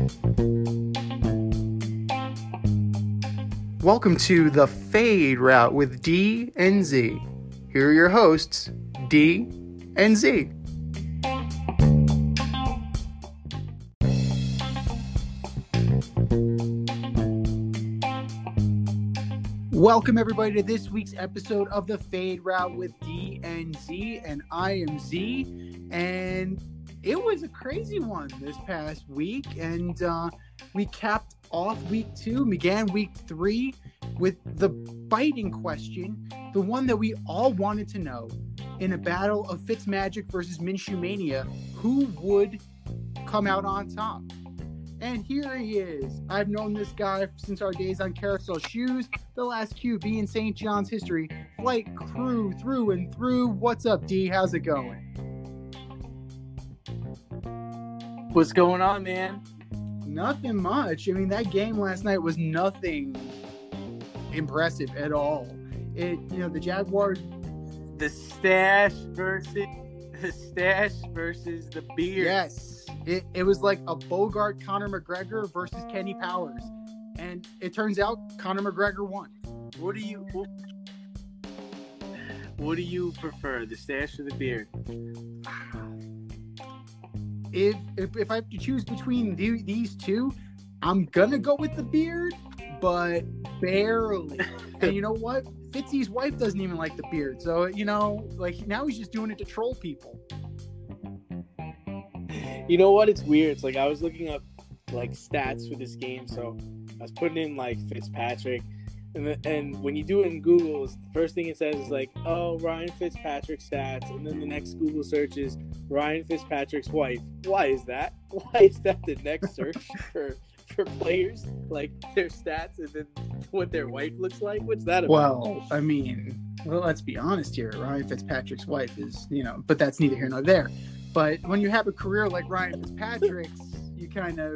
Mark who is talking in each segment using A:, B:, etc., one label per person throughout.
A: Welcome to the Fade Route with D and Z. Here are your hosts, D and Z. Welcome everybody to this week's episode of the Fade Route with D and Z, and I am Z. And it was a crazy one this past week, and we capped off week 2, began week 3 with the biting question, the one that we all wanted to know. In a battle of Fitzmagic versus Minshew Mania, who would come out on top? And here he is. I've known this guy since our days on Carousel Shoes, the last QB in St. John's history. Flight crew through and through. What's up, D? How's it going?
B: What's going on, man?
A: Nothing much. I mean, that game last night was nothing impressive at all. The Jaguars.
B: The stash versus the beard.
A: Yes. It was like a Bogart Conor McGregor versus Kenny Powers. And it turns out Conor McGregor won.
B: What do you prefer, the stash or the beard?
A: If I have to choose between these two, I'm gonna go with the beard, but barely. And you know what? Fitzy's wife doesn't even like the beard, so now he's just doing it to troll people.
B: You know what? It's weird. It's like I was looking up like stats for this game, so I was putting in like Fitzpatrick, and when you do it in Google, the first thing it says is like, oh, Ryan Fitzpatrick stats, and then the next Google search is Ryan Fitzpatrick's wife. Why is that? Why is that the next search for players, like their stats and then what their wife looks like? What's that about?
A: Well, I mean, let's be honest here. Ryan Fitzpatrick's wife is, but that's neither here nor there. But when you have a career like Ryan Fitzpatrick's, you kind of,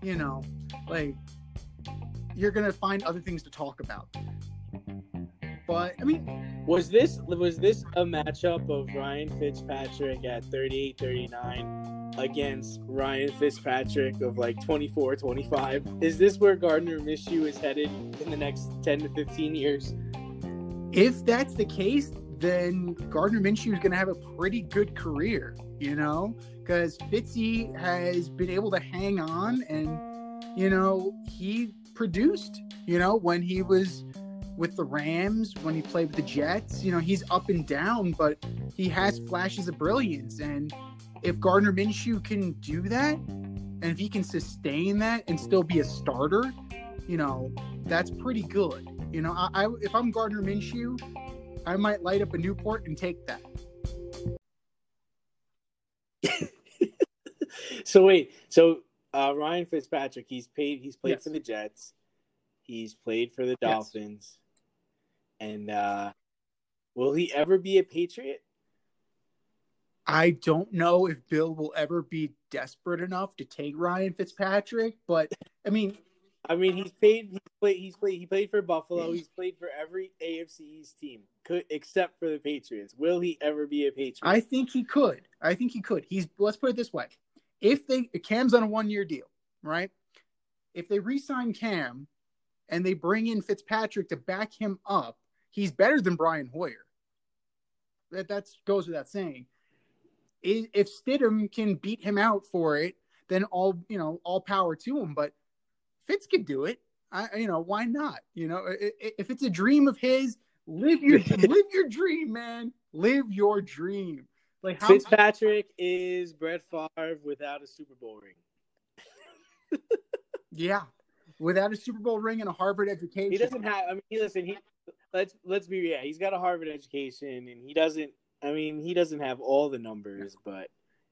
A: you're going to find other things to talk about. But, I mean...
B: Was this a matchup of Ryan Fitzpatrick at 38-39 against Ryan Fitzpatrick of like 24-25? Is this where Gardner Minshew is headed in the next 10 to 15 years?
A: If that's the case, then Gardner Minshew is going to have a pretty good career, because Fitzy has been able to hang on and, he produced, when he was with the Rams, when he played with the Jets, he's up and down, but he has flashes of brilliance. And if Gardner Minshew can do that, and if he can sustain that and still be a starter, that's pretty good. If I'm Gardner Minshew, I might light up a Newport and take that.
B: Ryan Fitzpatrick, he's played
A: yes.
B: for the Jets, he's played for the Dolphins, yes. And will he ever be a Patriot?
A: I don't know if Bill will ever be desperate enough to take Ryan Fitzpatrick, but I mean, he played for Buffalo. He's played for every AFC East team, except for the Patriots. Will he ever be a Patriot? I think he could. Let's put it this way: if Cam's on a 1-year deal, right? If they re-sign Cam and they bring in Fitzpatrick to back him up, he's better than Brian Hoyer. That goes without saying. If Stidham can beat him out for it, then all power to him. But Fitz could do it. Why not? If it's a dream of his, live your dream, man. Live your dream.
B: Fitzpatrick is Brett Favre without a Super Bowl ring.
A: Yeah, without a Super Bowl ring and a Harvard education.
B: He doesn't have. Let's be real. He's got a Harvard education, and he doesn't have all the numbers, but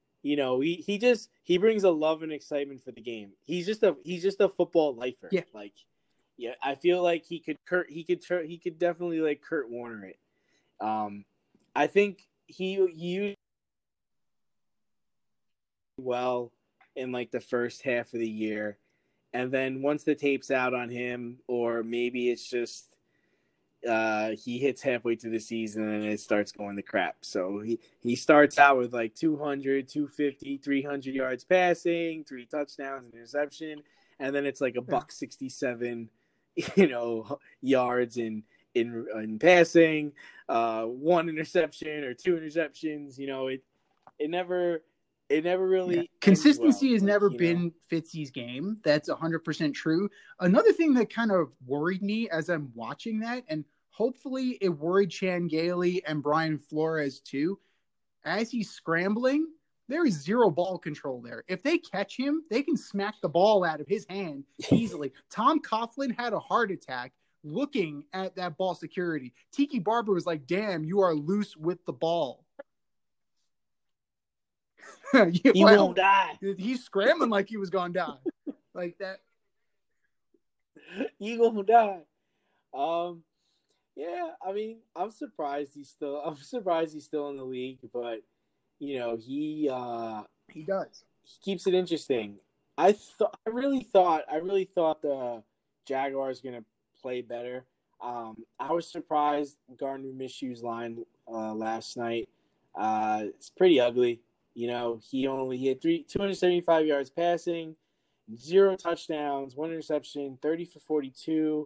B: he brings a love and excitement for the game. He's just a football lifer. Yeah. I feel like he could definitely like Kurt Warner it. I think he used well in like the first half of the year, and then once the tape's out on him, or maybe it's just he hits halfway through the season and it starts going to crap. So he starts out with like 200, 250, 300 yards passing, 3 touchdowns, an interception, and then it's like a buck 67, yards in passing, 1 interception or 2 interceptions. It never really
A: consistency has never been Fitzy's game. That's 100% true. Another thing that kind of worried me as I'm watching that, and hopefully it worried Chan Gailey and Brian Flores too, as he's scrambling, there is zero ball control there. If they catch him, they can smack the ball out of his hand easily. Tom Coughlin had a heart attack looking at that ball security. Tiki Barber was like, damn, you are loose with the ball.
B: He won't die.
A: He's scrambling like he was gonna die. Like that.
B: He won't die. Yeah, I mean, I'm surprised he's still in the league, but he does. He keeps it interesting. I really thought the Jaguars gonna play better. I was surprised Gardner Minshew's line last night. It's pretty ugly. He had 275 yards passing, 0 touchdowns, 1 interception, 30 for 42.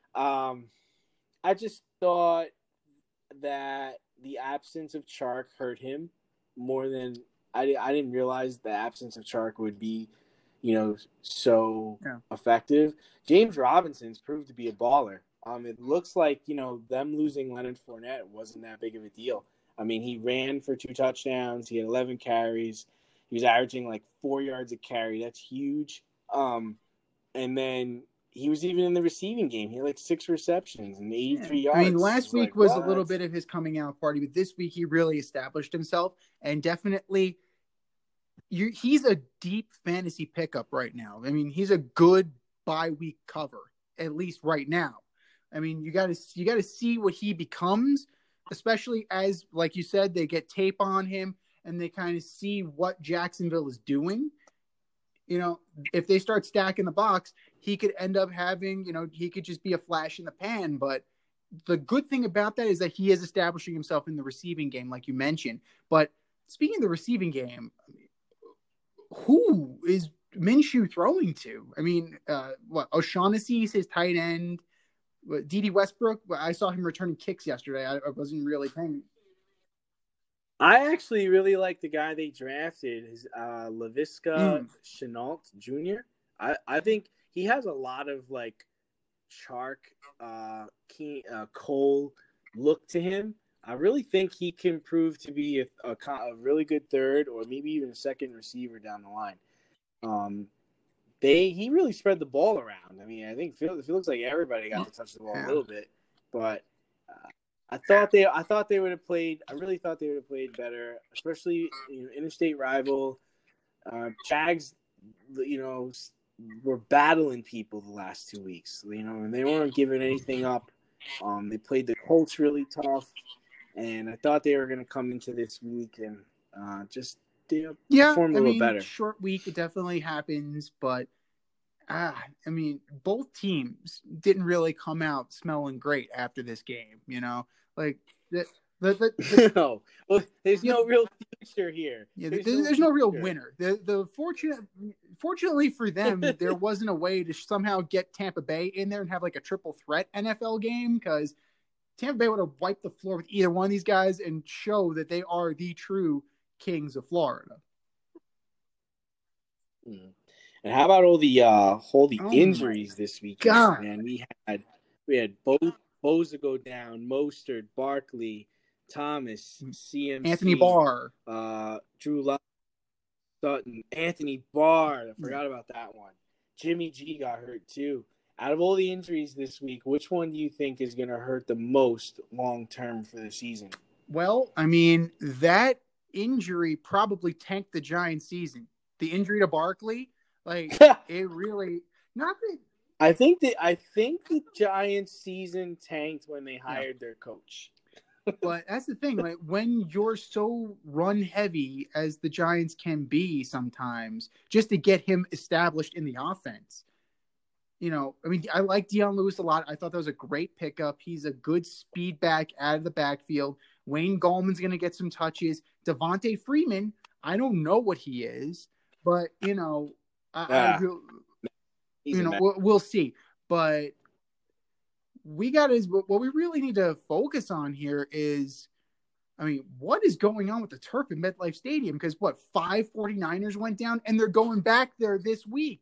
B: I just thought that the absence of Chark hurt him more than I didn't realize the absence of Chark would be, so effective. James Robinson's proved to be a baller. It looks like, them losing Leonard Fournette wasn't that big of a deal. I mean, he ran for 2 touchdowns. He had 11 carries. He was averaging like 4 yards a carry. That's huge. And then he was even in the receiving game. He had like 6 receptions and 83 yards.
A: I mean, last week was a little bit of his coming out party, but this week he really established himself. And definitely, he's a deep fantasy pickup right now. I mean, he's a good bye-week cover, at least right now. I mean, you got to see what he becomes. Especially as, like you said, they get tape on him and they kind of see what Jacksonville is doing. If they start stacking the box, he could end up having, he could just be a flash in the pan. But the good thing about that is that he is establishing himself in the receiving game, like you mentioned. But speaking of the receiving game, who is Minshew throwing to? I mean, O'Shaughnessy's his tight end. Dede Westbrook, I saw him returning kicks yesterday. I wasn't really paying.
B: I actually really like the guy they drafted, Laviska Shenault Jr. I think he has a lot of like Chark, Cole look to him. I really think he can prove to be a really good third or maybe even a second receiver down the line. He really spread the ball around. I mean, I think it looks like everybody got to touch the ball a little bit, but I really thought they would have played better, especially interstate rival. Jags, were battling people the last 2 weeks, and they weren't giving anything up. They played the Colts really tough, and I thought they were going to come into this week and perform a little better.
A: Short week, it definitely happens, but both teams didn't really come out smelling great after this game. Like
B: no, well, there's no real future here.
A: Yeah, there's no real winner. Fortunately for them, there wasn't a way to somehow get Tampa Bay in there and have like a triple threat NFL game, because Tampa Bay would have wiped the floor with either one of these guys and show that they are the true kings of Florida.
B: And how about all the injuries this weekend?
A: God.
B: Man, we had Bosa go down, Mostert, Barkley, Thomas, CMC,
A: Anthony Barr,
B: Drew Lock, Sutton, Anthony Barr. I forgot about that one. Jimmy G got hurt too. Out of all the injuries this week, which one do you think is going to hurt the most long term for the season?
A: Well, I mean, that injury probably tanked the Giants' season. The injury to Barkley, like it really not that.
B: I think the Giants' season tanked when they hired their coach.
A: But that's the thing, like when you're so run heavy as the Giants can be sometimes, just to get him established in the offense, I like Dion Lewis a lot. I thought that was a great pickup. He's a good speed back out of the backfield. Wayne Gallman's going to get some touches. Devontae Freeman, I don't know what he is, but we'll see. But what we really need to focus on here is, what is going on with the turf in MetLife Stadium? Because 5 49ers went down, and they're going back there this week.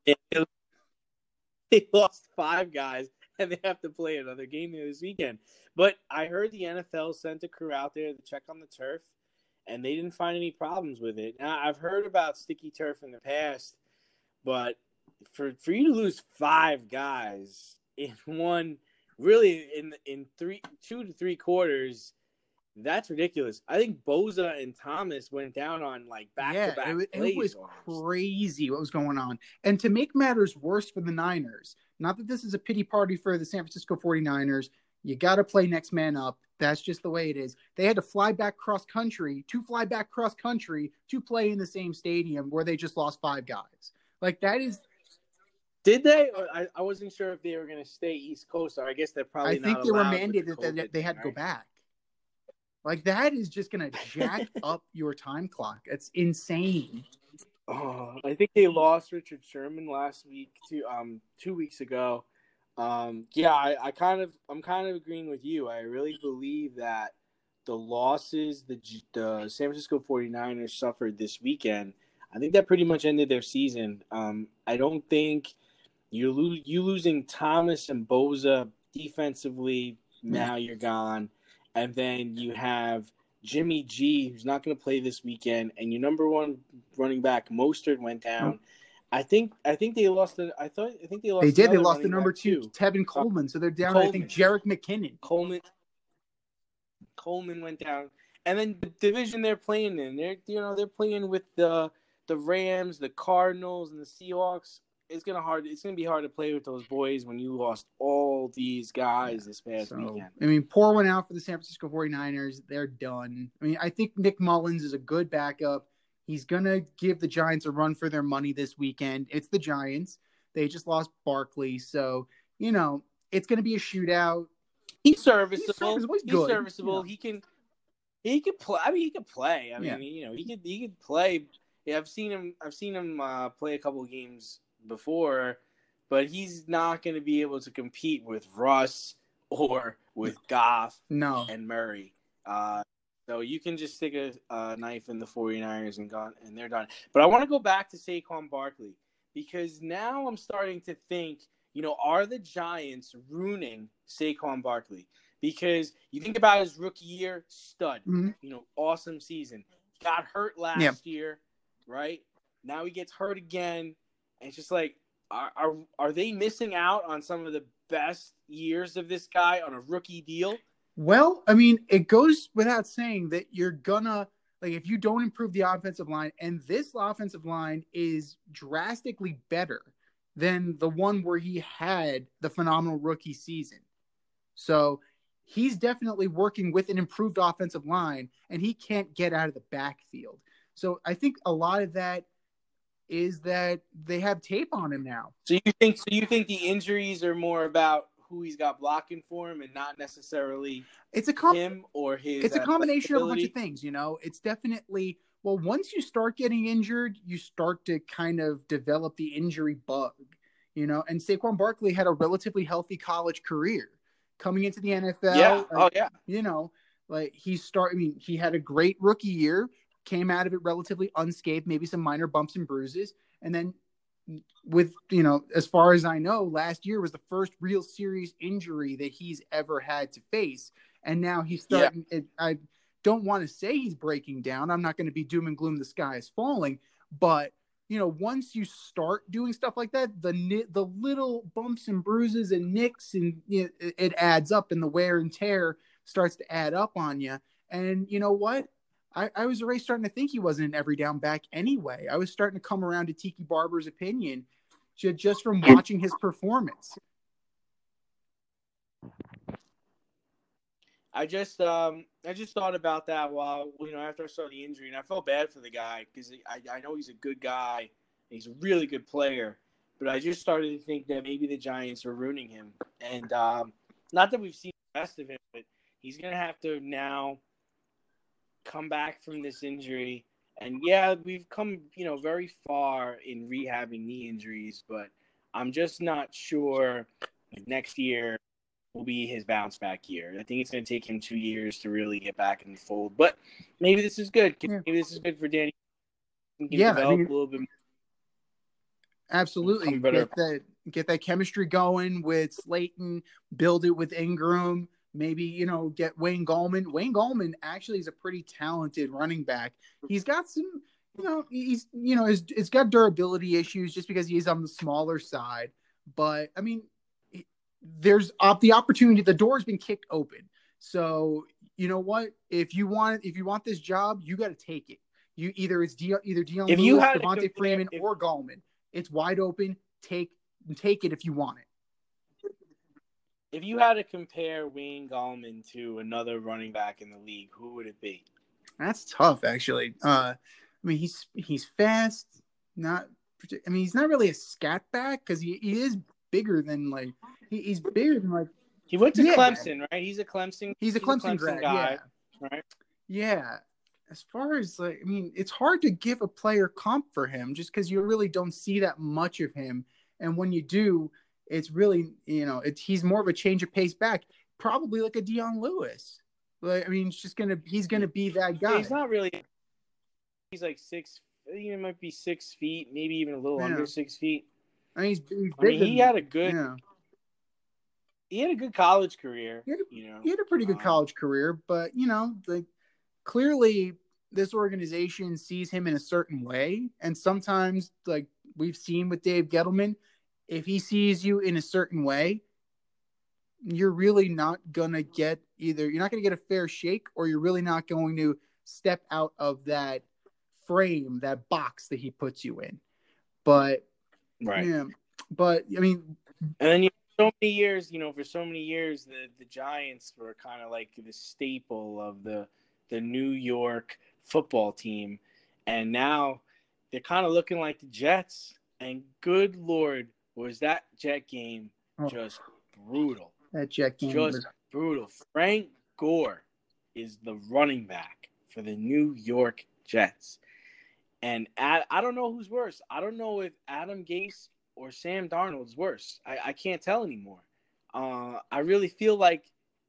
B: They lost 5 guys, and they have to play another game there this weekend. But I heard the NFL sent a crew out there to check on the turf, and they didn't find any problems with it. Now, I've heard about sticky turf in the past, but for you to lose 5 guys in one, really in 2 to 3 quarters, that's ridiculous. I think Bosa and Thomas went down on back-to-back plays.
A: It was crazy what was going on. And to make matters worse for the Niners, not that this is a pity party for the San Francisco 49ers, you got to play next man up. That's just the way it is. They had to fly back cross-country to play in the same stadium where they just lost 5 guys. That is...
B: Did they? I wasn't sure if they were going to stay East Coast, or I guess they're probably not allowed.
A: I think they were mandated that they had to go back. That is just going to jack up your time clock. It's insane.
B: Oh, I think they lost Richard Sherman last week, 2 weeks ago. I'm kind of agreeing with you. I really believe that the losses the San Francisco 49ers suffered this weekend, I think that pretty much ended their season. I don't think you losing Thomas and Bosa defensively, now you're gone. And then you have Jimmy G, who's not going to play this weekend, and your number 1 running back Mostert went down. I think they lost. They
A: did. They lost the number 2, Tevin Coleman. So they're down. I think Jerick McKinnon.
B: Coleman went down, and then the division they're playing in, they're playing with the Rams, the Cardinals, and the Seahawks. It's gonna be hard to play with those boys when you lost all these guys this past weekend.
A: Pour one out for the San Francisco 49ers. They're done. I think Nick Mullins is a good backup. He's gonna give the Giants a run for their money this weekend. It's the Giants. They just lost Barkley, so it's gonna be a shootout.
B: He's serviceable.
A: He's good.
B: Serviceable. He can play. He can play. He could play. Yeah, I've seen him play a couple of games before, but he's not going to be able to compete with Russ or with Goff and Murray. So you can just stick a knife in the 49ers and they're done. But I want to go back to Saquon Barkley, because now I'm starting to think, are the Giants ruining Saquon Barkley? Because you think about his rookie year, stud, awesome season. Got hurt last year, right? Now he gets hurt again. And it's just are they missing out on some of the best years of this guy on a rookie deal?
A: Well, it goes without saying that you're gonna, if you don't improve the offensive line, and this offensive line is drastically better than the one where he had the phenomenal rookie season. So he's definitely working with an improved offensive line, and he can't get out of the backfield. So I think a lot of that is that they have tape on him now.
B: So you think the injuries are more about who he's got blocking for him and not necessarily him or his?
A: It's a combination of a bunch of things. It's definitely, once you start getting injured, you start to kind of develop the injury bug. And Saquon Barkley had a relatively healthy college career coming into the NFL. He had a great rookie year. Came out of it relatively unscathed, maybe some minor bumps and bruises. And then with, as far as I know, last year was the first real serious injury that he's ever had to face. And now he's starting, I don't want to say he's breaking down. I'm not going to be doom and gloom, the sky is falling. But, once you start doing stuff like that, the little bumps and bruises and nicks, and it adds up, and the wear and tear starts to add up on you. And you know what? I was already starting to think he wasn't an every down back anyway. I was starting to come around to Tiki Barber's opinion just from watching his performance.
B: I just thought about that while, after I saw the injury, and I felt bad for the guy because I know he's a good guy. He's a really good player, but I just started to think that maybe the Giants are ruining him. And not that we've seen the rest of him, but he's going to have to now come back from this injury. And, yeah, we've come, very far in rehabbing knee injuries, but I'm just not sure next year will be his bounce back year. I think it's going to take him 2 years to really get back in the fold. But maybe this is good.
A: Yeah.
B: Maybe this is good for Danny. He can
A: Yeah,
B: develop a little bit more.
A: Absolutely. Get that chemistry going with Slayton, build it with Ingram, maybe, get Wayne Gallman. Wayne Gallman actually is a pretty talented running back. He's got some, it's got durability issues just because he's on the smaller side. But I mean, there's the opportunity, the door's been kicked open. So you know what? If you want this job, you got to take it. Either Dion Lewis, Devontae Freeman, or Gallman. It's wide open. Take it if you want it.
B: If you had to compare Wayne Gallman to another running back in the league, who would it be?
A: That's tough, actually. I mean, he's fast. He's not really a scat back because he is bigger than he's bigger than
B: He went to Clemson, right? He's a Clemson
A: grad,
B: guy, right?
A: Yeah. As far as it's hard to give a player comp for him just because you really don't see that much of him, and when you do, it's really he's more of a change of pace back, probably like a Dion Lewis. He's gonna be that guy.
B: He's not really. He's like 6. He might be 6 feet, maybe even a little under 6 feet.
A: I mean,
B: he had a good. He had a good college career.
A: He had a pretty good college career, but clearly this organization sees him in a certain way. And sometimes, like we've seen with Dave Gettleman, if he sees you in a certain way, you're really not going to get you're not going to get a fair shake, or you're really not going to step out of that frame, that box that he puts you in. But,
B: right.
A: Yeah, but I mean,
B: and then so many years, for so many years, the Giants were kind of like the staple of the New York football team, and now they're kind of looking like the Jets. And good Lord, was that Jet game just brutal?
A: That Jet game was
B: brutal. Frank Gore is the running back for the New York Jets, and I don't know who's worse. I don't know if Adam Gase or Sam Darnold is worse. I can't tell anymore. I really feel like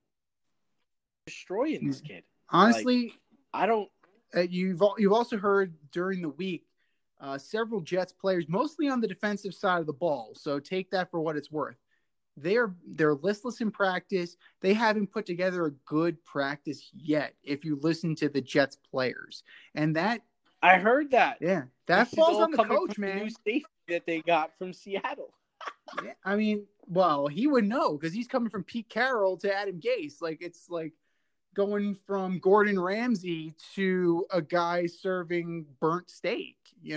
B: destroying this kid.
A: Honestly,
B: I don't.
A: You've also heard during the week several Jets players, mostly on the defensive side of the ball. So take that for what it's worth. They're listless in practice. They haven't put together a good practice yet. If you listen to the Jets players, and that
B: I heard that.
A: Yeah, that falls on the coach, man.
B: The new safety that they got from Seattle.
A: Yeah, I mean, well, he would know because he's coming from Pete Carroll to Adam Gase. It's like going from Gordon Ramsay to a guy serving burnt steak.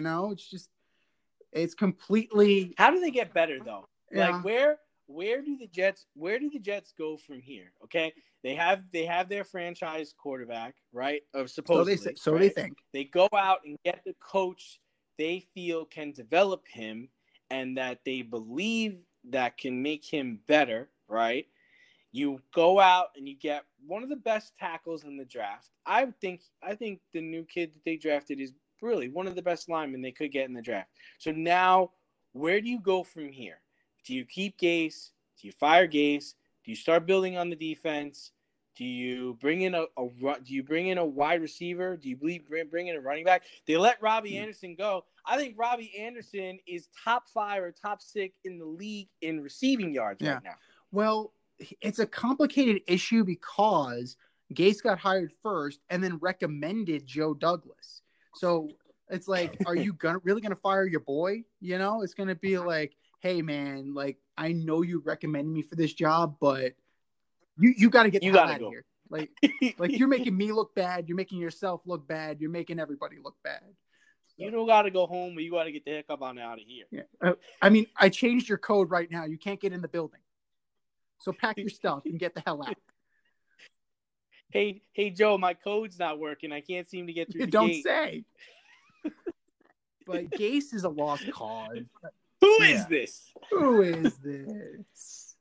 A: It's completely.
B: How do they get better though?
A: Yeah.
B: Where do the Jets go from here? Okay, they have their franchise quarterback, right? Or supposedly,
A: so they think.
B: They go out and get the coach they feel can develop him and that they believe that can make him better, right? You go out and you get one of the best tackles in the draft. I think the new kid that they drafted is really one of the best linemen they could get in the draft. So now, where do you go from here? Do you keep Gase? Do you fire Gase? Do you start building on the defense? Do you bring in a wide receiver? Do you bring in a running back? They let Robbie Anderson go. I think Robbie Anderson is top 5 or top 6 in the league in receiving yards right now.
A: Well, it's a complicated issue because Gase got hired first and then recommended Joe Douglas. So it's like, are you really gonna fire your boy? It's gonna be like, hey man, I know you recommended me for this job, but you got to get the hell out of here. Like you're making me look bad. You're making yourself look bad. You're making everybody look bad.
B: You don't got to go home, but you got to get the heck up on out of here.
A: Yeah. I mean, I changed your code right now. You can't get in the building. So pack your stuff and get the hell out.
B: Hey, Joe, my code's not working. I can't seem to get through the
A: Don't
B: gate.
A: say. But Gase is a lost cause.
B: Who is this?
A: Who is this?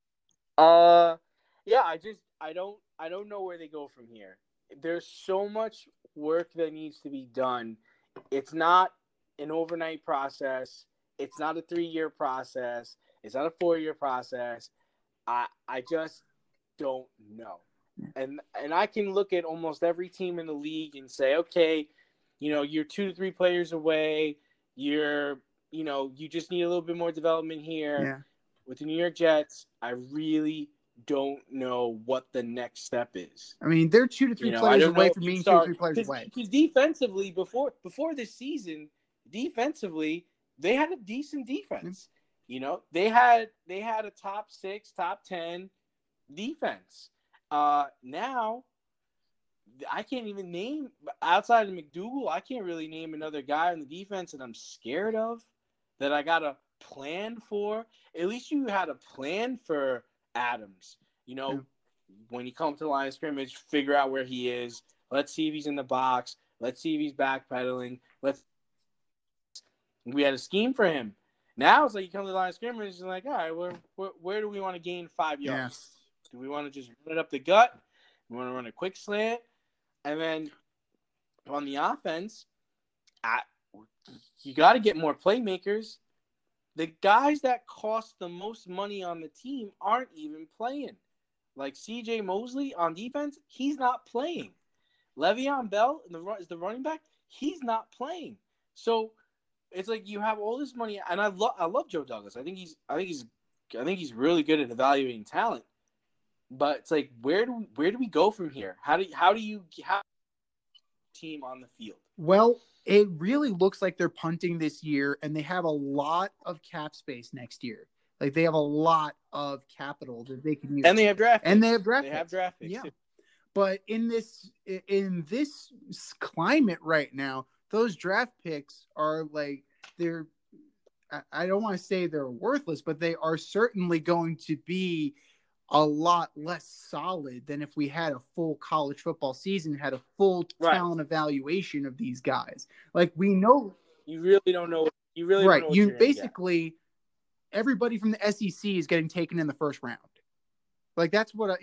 B: Yeah, I don't know where they go from here. There's so much work that needs to be done. It's not an overnight process. It's not a 3-year process. It's not a 4-year process. I just don't know. And I can look at almost every team in the league and say, okay, you're 2 to 3 players away. You just need a little bit more development here.
A: Yeah.
B: With the New York Jets, I really don't know what the next step is.
A: I mean, they're 2 to 3 players away from being 2 to 3 players away.
B: Because defensively, before this season, defensively, they had a decent defense. They had a top 6, top 10 defense. Now, I can't even name, outside of McDougal, I can't really name another guy on the defense that I'm scared of, that I got a plan for. At least you had a plan for Adams. When you come to the line of scrimmage, figure out where he is. Let's see if he's in the box. Let's see if he's backpedaling. We had a scheme for him. Now it's like you come to the line of scrimmage and like, all right, where do we want to gain 5 yards? Yeah. Do we want to just run it up the gut? We want to run a quick slant? And then on the offense, you got to get more playmakers. The guys that cost the most money on the team aren't even playing. Like C.J. Mosley on defense, he's not playing. Le'Veon Bell is the running back, he's not playing. So it's like you have all this money, and I love Joe Douglas. I think he's really good at evaluating talent. But it's like, where do we go from here? How do you have a team on the field?
A: Well, it really looks like they're punting this year, and they have a lot of cap space next year. Like, they have a lot of capital that they can use.
B: And they have draft picks.
A: They have draft picks. Yeah.
B: Too.
A: But in this climate right now, those draft picks are like, I don't want to say they're worthless, but they are certainly going to be a lot less solid than if we had a full college football season, had a full talent evaluation of these guys. Like, we know
B: you really don't know. You really don't know what you're
A: basically everybody from the SEC is getting taken in the first round. Like, that's what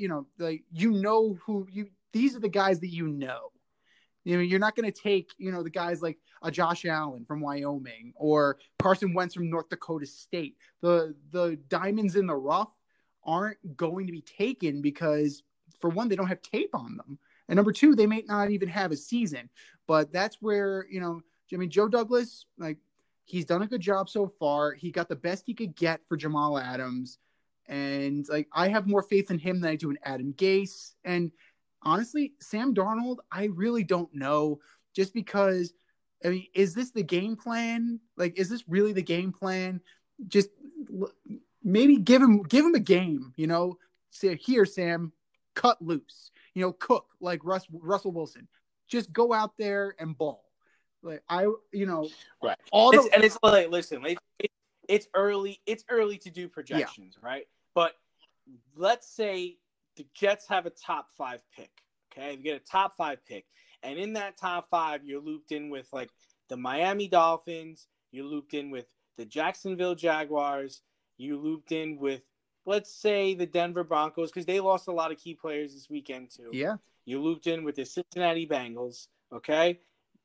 A: these are the guys that you know. You're not going to take, the guys like a Josh Allen from Wyoming or Carson Wentz from North Dakota State. The diamonds in the rough aren't going to be taken because, for one, they don't have tape on them. And number two, they may not even have a season. But that's where, Joe Douglas, like, he's done a good job so far. He got the best he could get for Jamal Adams. And, like, I have more faith in him than I do in Adam Gase. And honestly, Sam Darnold, I really don't know, just because, is this the game plan? Like, is this really the game plan? Just maybe give him a game, say, here, Sam, cut loose, cook like Russell Wilson. Just go out there and ball. Like,
B: right. It's like, listen, it's early to do projections, right? But let's say the Jets have a top 5 pick. Okay, you get a top 5 pick, and in that top 5, you're looped in with like the Miami Dolphins. You're looped in with the Jacksonville Jaguars. You looped in with, let's say, the Denver Broncos, because they lost a lot of key players this weekend too.
A: Yeah.
B: You looped in with the Cincinnati Bengals. Okay.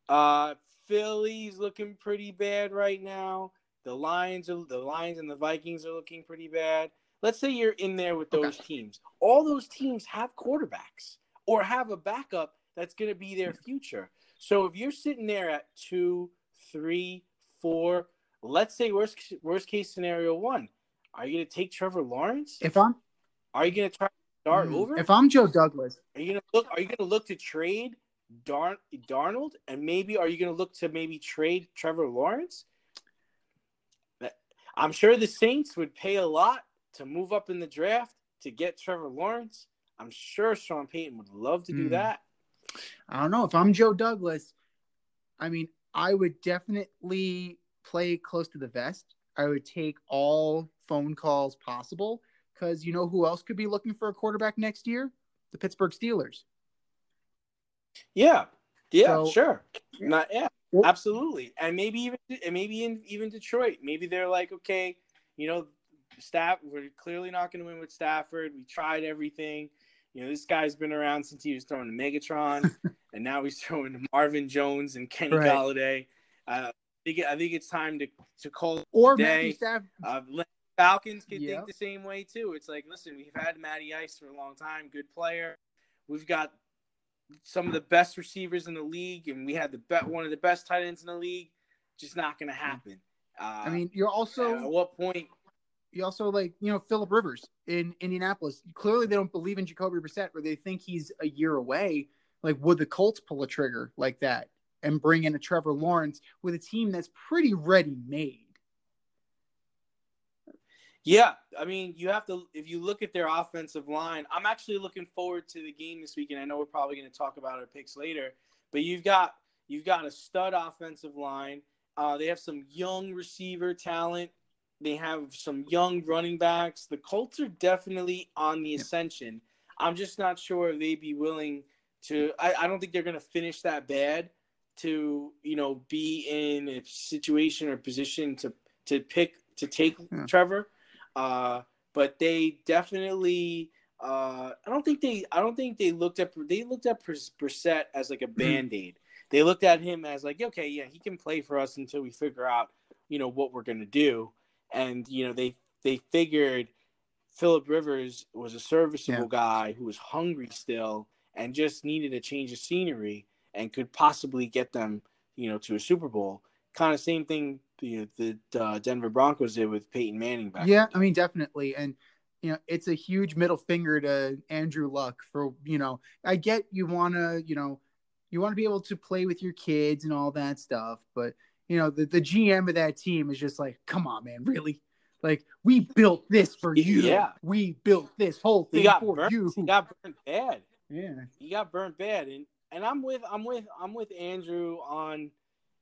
B: Philly's looking pretty bad right now. The Lions and the Vikings are looking pretty bad. Let's say you're in there with those teams. All those teams have quarterbacks or have a backup that's going to be their future. So if you're sitting there at 2, 3, 4, let's say worst case scenario 1, are you going to take Trevor Lawrence? Are you going to try to start over?
A: If I'm Joe Douglas,
B: are you going to look to trade Darnold, and maybe are you going to look to maybe trade Trevor Lawrence? I'm sure the Saints would pay a lot to move up in the draft to get Trevor Lawrence. I'm sure Sean Payton would love to do that.
A: I don't know. If I'm Joe Douglas, I would definitely play close to the vest. I would take all phone calls possible, because you know who else could be looking for a quarterback next year? The Pittsburgh Steelers.
B: Yeah, sure. Absolutely, and maybe even Detroit. Maybe they're like, okay, we're clearly not going to win with Stafford. We tried everything. This guy's been around since he was throwing to Megatron, and now he's throwing to Marvin Jones and Kenny Golladay. I think it's time to call it
A: or
B: a day. Falcons can think the same way too. It's like, listen, we've had Matty Ice for a long time, good player. We've got some of the best receivers in the league, and we had one of the best tight ends in the league. Just not going to happen.
A: You're also
B: at what point?
A: You also Phillip Rivers in Indianapolis. Clearly, they don't believe in Jacoby Brissett, or they think he's a year away. Like, would the Colts pull a trigger like that and bring in a Trevor Lawrence with a team that's pretty ready made?
B: Yeah, you have to. If you look at their offensive line, I'm actually looking forward to the game this weekend. I know we're probably going to talk about our picks later, but you've got a stud offensive line. They have some young receiver talent. They have some young running backs. The Colts are definitely on the ascension. I'm just not sure if they'd be willing to. I don't think they're going to finish that bad to be in a situation or position to take Trevor. But they definitely. I don't think they looked at Brissett as like a Band-Aid. They looked at him as like, okay, yeah, he can play for us until we figure out what we're gonna do. And they figured Phillip Rivers was a serviceable guy who was hungry still and just needed a change of scenery and could possibly get them to a Super Bowl. Kind of same thing the Denver Broncos did with Peyton Manning back.
A: Yeah, definitely. And it's a huge middle finger to Andrew Luck for I get you want to be able to play with your kids and all that stuff, but the GM of that team is just like, come on, man, really? Like, we built this for you.
B: Yeah.
A: We built this whole thing for you.
B: He got burnt bad.
A: Yeah.
B: He got burnt bad. And I'm with Andrew on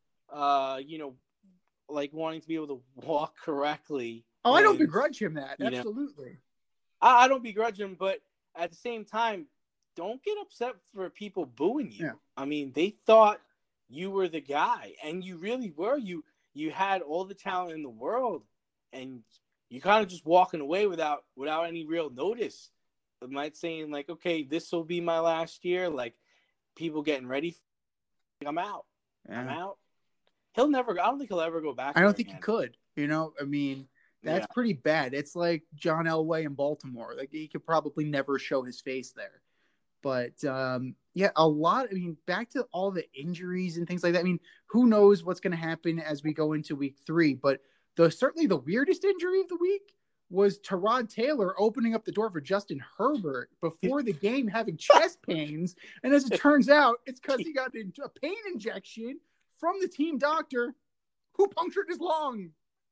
B: like wanting to be able to walk correctly.
A: Oh, I don't begrudge him that. Absolutely.
B: I don't begrudge him, but at the same time, don't get upset for people booing you. Yeah. They thought you were the guy, and you really were. You had all the talent in the world, and you kind of just walking away without any real notice. Am I saying like, okay, this will be my last year? Like, people getting ready. I'm out. Yeah. I'm out. I don't think he'll ever go back.
A: I don't think he could. That's pretty bad. It's like John Elway in Baltimore. Like, he could probably never show his face there. But a lot. Back to all the injuries and things like that. Who knows what's going to happen as we go into week 3? But certainly the weirdest injury of the week was Tyrod Taylor opening up the door for Justin Herbert before the game, having chest pains. And as it turns out, it's because he got a pain injection from the team doctor who punctured his lung.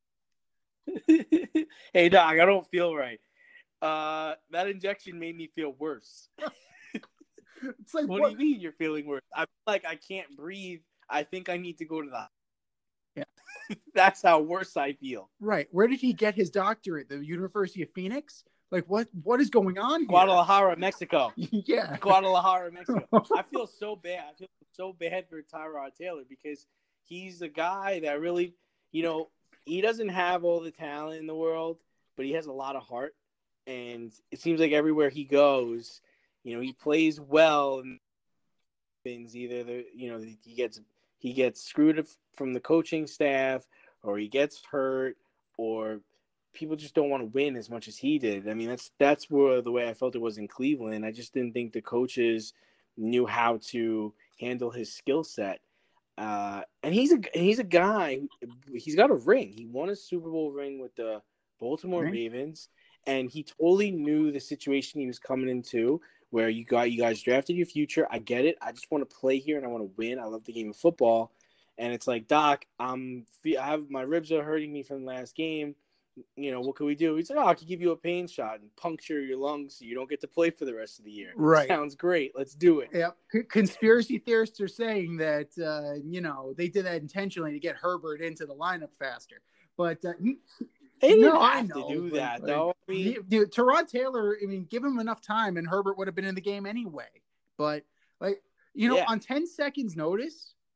B: Hey, Doc, I don't feel right. That injection made me feel worse.
A: It's like,
B: what do you mean you're feeling worse? I feel like I can't breathe. I think I need to go to the.
A: Yeah,
B: that's how worse I feel.
A: Right. Where did he get his doctorate? The University of Phoenix? Like, what is going on here?
B: Guadalajara, Mexico.
A: Yeah,
B: Guadalajara, Mexico. I feel so bad. I feel so bad for Tyrod Taylor because he's a guy that really, he doesn't have all the talent in the world, but he has a lot of heart, and it seems like everywhere he goes, he plays well, and things either he gets screwed from the coaching staff, or he gets hurt, or people just don't want to win as much as he did. That's where the way I felt it was in Cleveland. I just didn't think the coaches knew how to handle his skill set. And he's a guy. He's got a ring. He won a Super Bowl ring with the Baltimore Ravens, and he totally knew the situation he was coming into. Where you guys drafted your future. I get it. I just want to play here and I want to win. I love the game of football, and it's like, Doc, my ribs are hurting me from the last game. What can we do? He's like, I can give you a pain shot and puncture your lungs so you don't get to play for the rest of the year.
A: Right.
B: Sounds great. Let's do it.
A: Yeah. Conspiracy theorists are saying that, they did that intentionally to get Herbert into the lineup faster. But
B: they didn't have to do that, though.
A: Tyrod Taylor, give him enough time and Herbert would have been in the game anyway. But, on 10 seconds notice,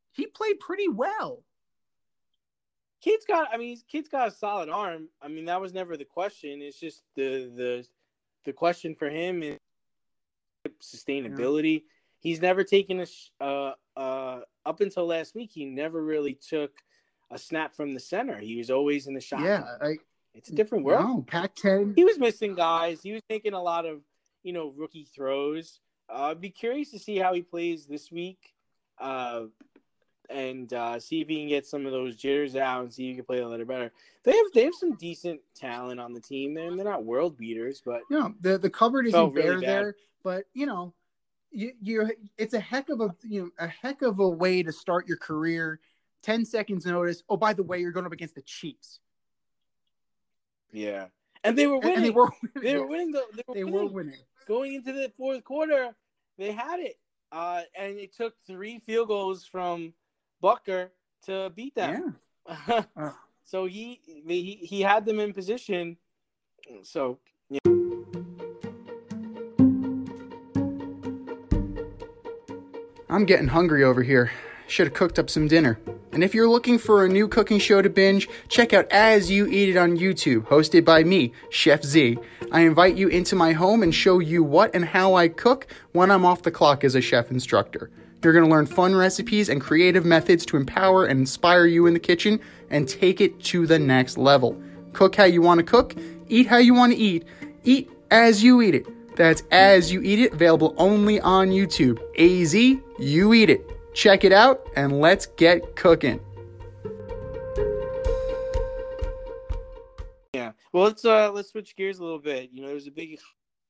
A: he played pretty well.
B: Kid's got a solid arm. I mean, that was never the question. It's just the question for him is sustainability. Yeah. He's never taken up until last week. He never really took a snap from the center. He was always in the shotgun.
A: Yeah,
B: it's a different world.
A: No, Pac-10.
B: He was missing guys. He was making a lot of rookie throws. I'd be curious to see how he plays this week. And see if he can get some of those jitters out and see if he can play a little better. They have some decent talent on the team, and they're not world beaters, but
A: the cupboard isn't bare
B: really
A: there. But it's a heck of a way to start your career. 10 seconds notice. Oh, by the way, you're going up against the Chiefs.
B: Yeah, and they were winning.
A: And they were
B: winning. They were winning. Going into the fourth quarter, they had it, and it took 3 field goals from Butker to beat them. Yeah. So he had them in position. So yeah.
A: I'm getting hungry over here. Should have cooked up some dinner. And if you're looking for a new cooking show to binge, check out As You Eat It on YouTube, hosted by me, Chef Z. I invite you into my home and show you what and how I cook when I'm off the clock as a chef instructor. You're going to learn fun recipes and creative methods to empower and inspire you in the kitchen and take it to the next level. Cook how you want to cook, eat how you want to eat as you eat it. That's As You Eat It, available only on YouTube. AZ, you eat it. Check it out and let's get cooking.
B: Yeah. Well, let's switch gears a little bit. There's a big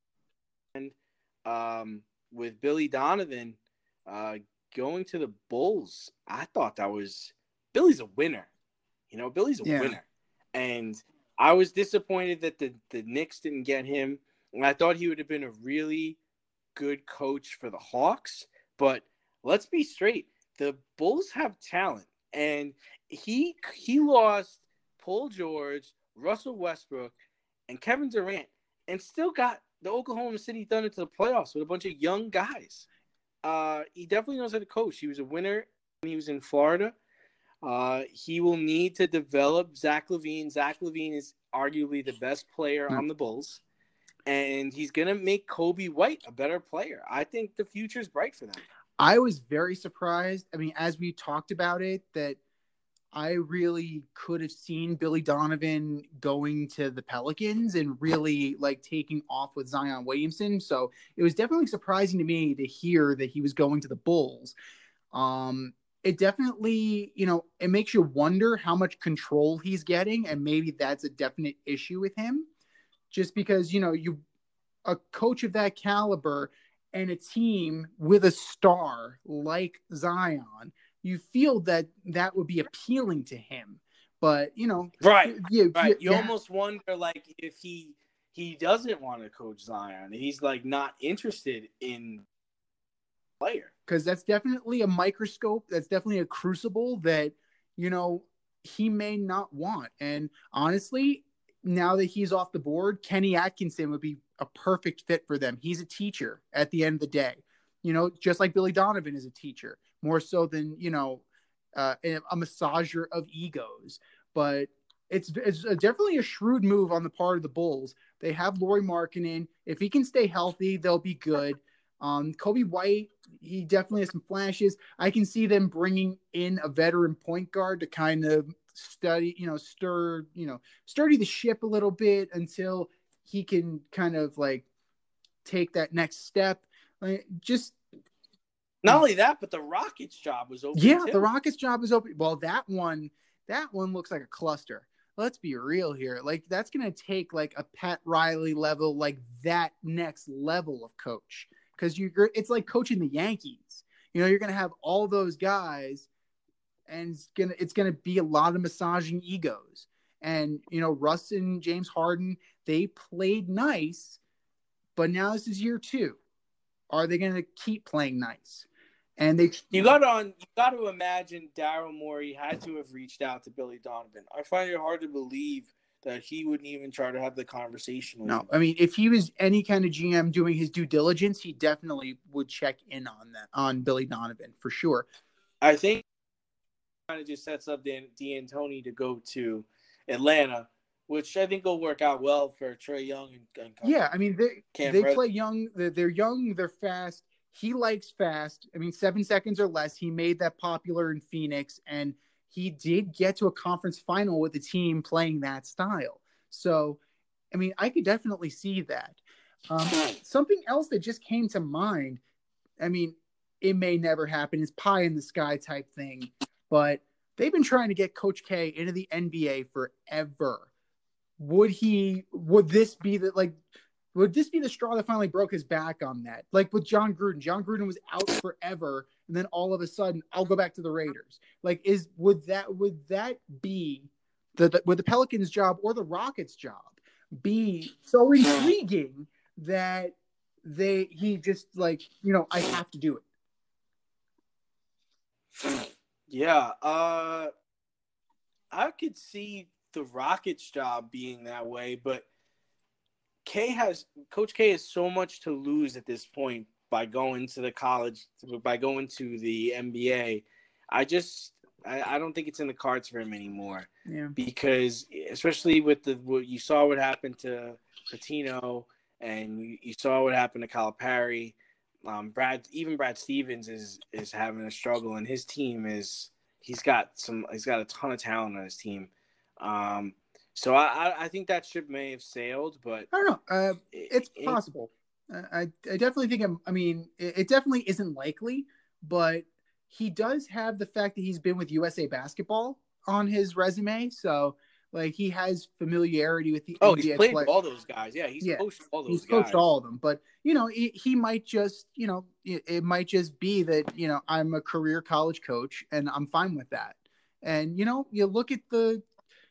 B: with Billy Donovan going to the Bulls. I thought Billy's a winner. Billy's a winner. And I was disappointed that the Knicks didn't get him. And I thought he would have been a really good coach for the Hawks. But let's be straight. The Bulls have talent. And he lost Paul George, Russell Westbrook, and Kevin Durant, and still got the Oklahoma City Thunder to the playoffs with a bunch of young guys. He definitely knows how to coach. He was a winner when he was in Florida. He will need to develop Zach LaVine. Zach LaVine is arguably the best player on the Bulls. And he's going to make Kobe White a better player. I think the future is bright for them.
A: I was very surprised. I mean, as we talked about it, that I really could have seen Billy Donovan going to the Pelicans and really taking off with Zion Williamson. So it was definitely surprising to me to hear that he was going to the Bulls. It definitely, it makes you wonder how much control he's getting. And maybe that's a definite issue with him. Just because, a coach of that caliber and a team with a star like Zion, you feel that would be appealing to him. But,
B: right. You almost wonder, if he doesn't want to coach Zion. He's, not interested in player.
A: Because that's definitely a microscope. That's definitely a crucible that, he may not want. And honestly, now that he's off the board, Kenny Atkinson would be a perfect fit for them. He's a teacher at the end of the day, just like Billy Donovan is a teacher, more so than, a massager of egos. But it's definitely a shrewd move on the part of the Bulls. They have Lauri Markkanen. If he can stay healthy, they'll be good. Kobe White, he definitely has some flashes. I can see them bringing in a veteran point guard to kind of sturdy the ship a little bit until he can kind of take that next step. Just
B: not only that, but the Rockets job was open.
A: Yeah,
B: too.
A: The Rockets job is open. Well, that one looks like a cluster. Let's be real here. That's going to take a Pat Riley level, that next level of coach. Because it's like coaching the Yankees. You're going to have all those guys, and it's gonna be a lot of massaging egos. And Russ and James Harden, they played nice, but now this is year 2. Are they going to keep playing nice? And
B: you got to imagine Daryl Morey had to have reached out to Billy Donovan. I find it hard to believe that he wouldn't even try to have the conversation with him.
A: I mean, if he was any kind of GM doing his due diligence, he definitely would check in on Billy Donovan for sure.
B: I think kind of just sets up D'Antoni to go to Atlanta, which I think will work out well for Trae Young and
A: yeah. I mean, they play young. They're young. They're fast. He likes fast. I mean, 7 seconds or less. He made that popular in Phoenix, and he did get to a conference final with the team playing that style. So, I mean, I could definitely see that. Something else that just came to mind, I mean, it may never happen, is pie in the sky type thing, but they've been trying to get Coach K into the NBA forever. Would this be the straw that finally broke his back on that? Like with John Gruden. John Gruden was out forever, and then all of a sudden, I'll go back to the Raiders. Like, would that be would the Pelicans' job or the Rockets' job be so intriguing that he just like, I have to do
B: it? Yeah, I could see the Rockets' job being that way, but Coach K has so much to lose at this point by going to the NBA. I don't think it's in the cards for him anymore.
A: Yeah.
B: Because especially with what you saw what happened to Pitino, and you saw what happened to Calipari. Brad Stevens is having a struggle, and his team he's got a ton of talent on his team. So I think that ship may have sailed, but
A: I don't know. It's possible. I definitely think it definitely isn't likely, but he does have the fact that he's been with USA Basketball on his resume, so like he has familiarity with the NBA
B: he's played with all those guys. Yeah, he's coached all those guys. He's
A: coached all of them, but he might just it might just be that I'm a career college coach and I'm fine with that. And you look at the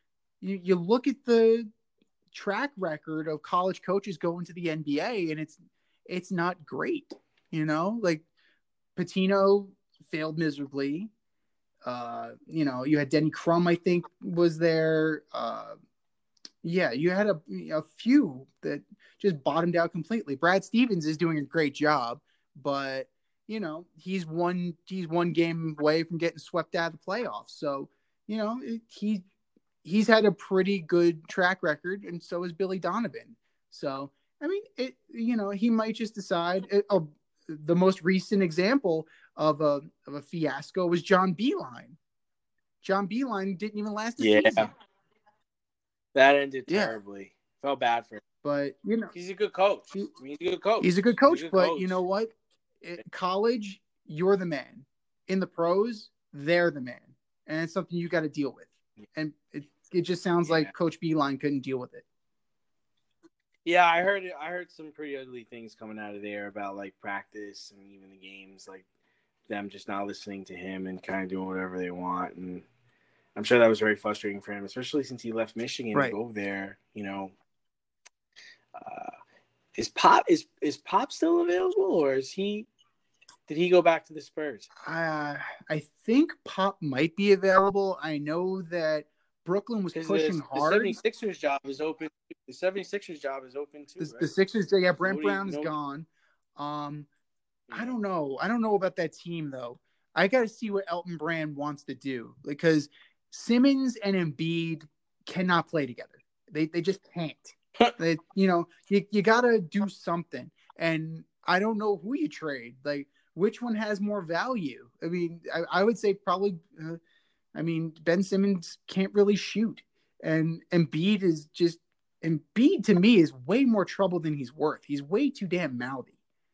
A: track record of college coaches going to the NBA, and it's not great. Like Pitino failed miserably. You had Denny Crum, I think, was there. You had a few that just bottomed out completely. Brad Stevens is doing a great job, but he's one game away from getting swept out of the playoffs. So he's had a pretty good track record, and so is Billy Donovan. So I mean, he might just decide. The most recent example of a fiasco was John Beilein. John Beilein didn't even last a season.
B: That ended terribly. Felt bad for him.
A: But
B: he's a good coach. He's a good coach.
A: He's a good coach, but you know what? In college, you're the man. In the pros, they're the man, and it's something you got to deal with. And it just sounds like Coach Beilein couldn't deal with it.
B: Yeah, I heard some pretty ugly things coming out of there about like practice and even the games, like them just not listening to him and kind of doing whatever they want. And I'm sure that was very frustrating for him, especially since he left Michigan to go there. Is Pop still available, or did he go back to the Spurs?
A: I think Pop might be available. I know that Brooklyn was pushing hard.
B: The 76ers job is open. The 76ers job is open too.
A: The Sixers, Brent Brown's gone. I don't know. I don't know about that team though. I got to see what Elton Brand wants to do, because Simmons and Embiid cannot play together. They just can't. You got to do something. And I don't know who you trade. Like, which one has more value? I mean, I would say probably. Ben Simmons can't really shoot, and Embiid to me is way more trouble than he's worth. He's way too damn mouthy.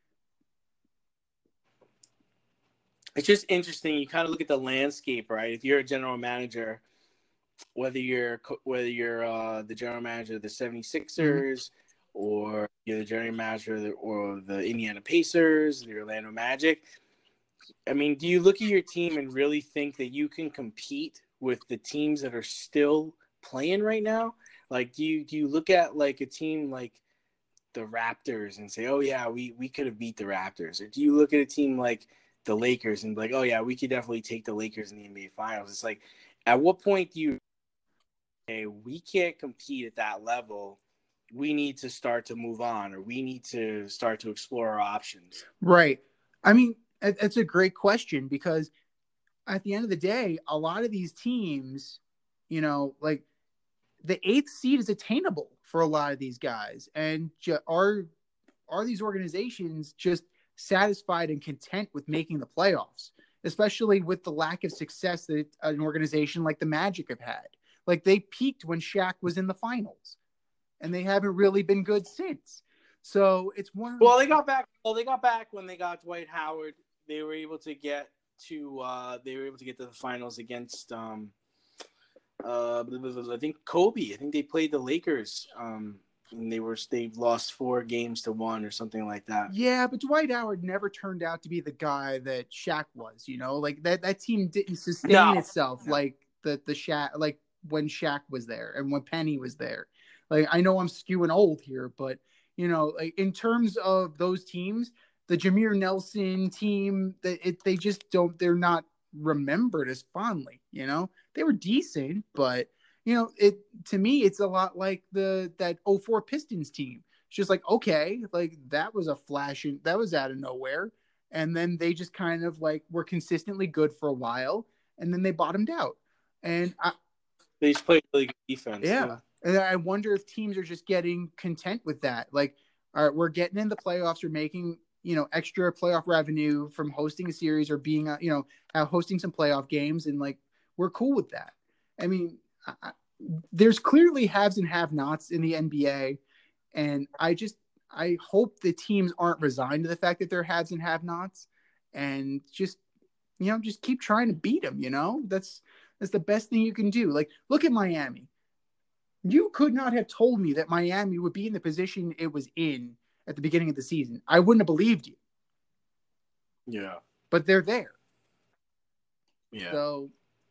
B: It's just interesting. You kind of look at the landscape, right? If you're a general manager, whether you're the general manager of the 76ers or you're the general manager or the Indiana Pacers, the Orlando Magic. I mean, do you look at your team and really think that you can compete with the teams that are still playing right now? Like, do you look at like a team like the Raptors and say, oh yeah, we could have beat the Raptors? Or do you look at a team like the Lakers and be like, oh yeah, we could definitely take the Lakers in the NBA Finals? It's like, at what point do you say, we can't compete at that level? We need to start to move on, or we need to start to explore our options.
A: Right. I mean, it's a great question, because at the end of the day, a lot of these teams, like the 8th seed is attainable for a lot of these guys. And are these organizations just satisfied and content with making the playoffs, especially with the lack of success that an organization like the Magic have had? Like, they peaked when Shaq was in the finals, and they haven't really been good since. So it's one.
B: Well, they got back. Well, they got back when they got Dwight Howard. They were able to get to. They were able to get to the finals against. I think Kobe. I think they played the Lakers. And they lost 4-1 or something like that.
A: Yeah, but Dwight Howard never turned out to be the guy that Shaq was. Like that team didn't sustain itself like the Shaq, like when Shaq was there and when Penny was there. Like, I know I'm skewing old here, but like in terms of those teams, the Jameer Nelson team, they just don't. They're not remembered as fondly. They were decent, but to me, it's a lot like that 04 Pistons team. It's just like, okay, like that was a flash, that was out of nowhere, and then they just kind of like were consistently good for a while, and then they bottomed out. And
B: they just played really good defense.
A: Yeah. And I wonder if teams are just getting content with that. Like, all right, we're getting in the playoffs, we're making extra playoff revenue from hosting a series or being hosting some playoff games, and like we're cool with that. I mean, there's clearly haves and have-nots in the NBA, and I hope the teams aren't resigned to the fact that they're haves and have-nots, and just keep trying to beat them. That's the best thing you can do. Like, look at Miami. You could not have told me that Miami would be in the position it was in at the beginning of the season. I wouldn't have believed you.
B: Yeah,
A: but they're there.
B: Yeah.
A: So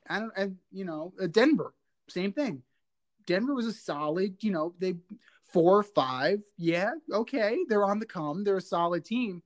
A: Denver, same thing. Denver was a solid, they 4 or 5. Yeah, okay, they're on the come. They're a solid team.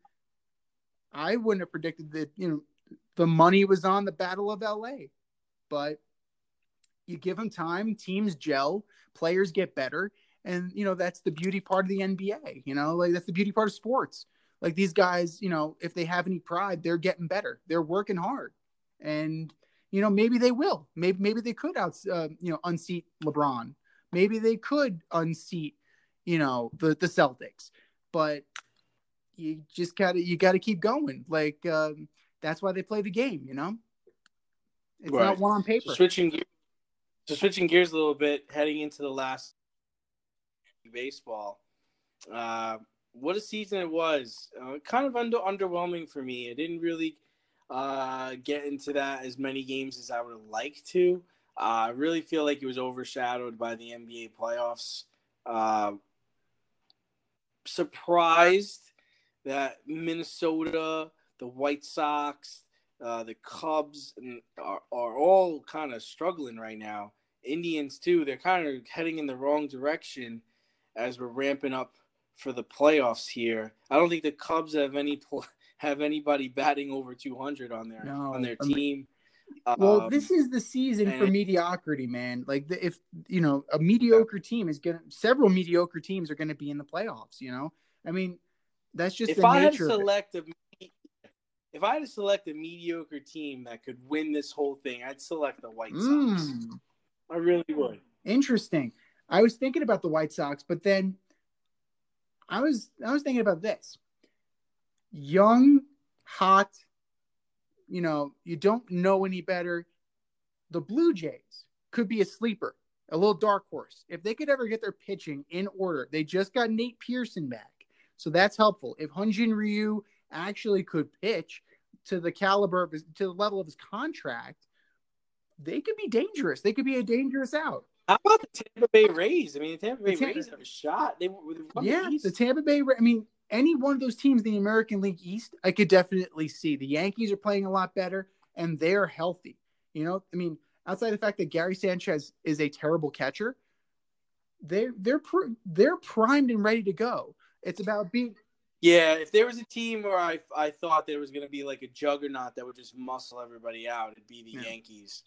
A: I wouldn't have predicted that, the money was on the Battle of LA, but you give them time, teams gel, players get better. And, that's the beauty part of the NBA, like that's the beauty part of sports. Like, these guys, if they have any pride, they're getting better. They're working hard. And, maybe they will. Maybe they could unseat LeBron. Maybe they could unseat, the Celtics. But you just gotta keep going. Like, that's why they play the game, It's
B: right.
A: not one on paper.
B: So switching gears a little bit, heading into the last baseball. What a season it was. Kind of underwhelming for me. I didn't really get into that as many games as I would have liked to. I really feel like it was overshadowed by the NBA playoffs. Surprised that Minnesota, the White Sox, the Cubs are all kind of struggling right now. Indians, too, they're kind of heading in the wrong direction as we're ramping up for the playoffs here. I don't think the Cubs have anybody batting over 200 on their team.
A: Well, this is the season for mediocrity, man. Like, if a mediocre team is several mediocre teams are gonna be in the playoffs. I mean, that's just the nature of it.
B: If I had to select a mediocre team that could win this whole thing, I'd select the White Sox. I really would.
A: Interesting. I was thinking about the White Sox, but then I was thinking about this. Young, hot, you don't know any better. The Blue Jays could be a sleeper, a little dark horse. If they could ever get their pitching in order, they just got Nate Pearson back. So that's helpful. If Hyun-Jin Ryu actually could pitch to the level of his contract, they could be dangerous. They could be a dangerous out.
B: How about the Tampa Bay Rays? I mean, the Tampa Bay Rays have a shot. They won the East.
A: The Tampa Bay. I mean, any one of those teams in the American League East, I could definitely see. The Yankees are playing a lot better, and they're healthy. I mean, outside the fact that Gary Sanchez is a terrible catcher, they're primed and ready to go. It's about being.
B: Yeah, if there was a team where I thought there was going to be like a juggernaut that would just muscle everybody out, it'd be the Yankees.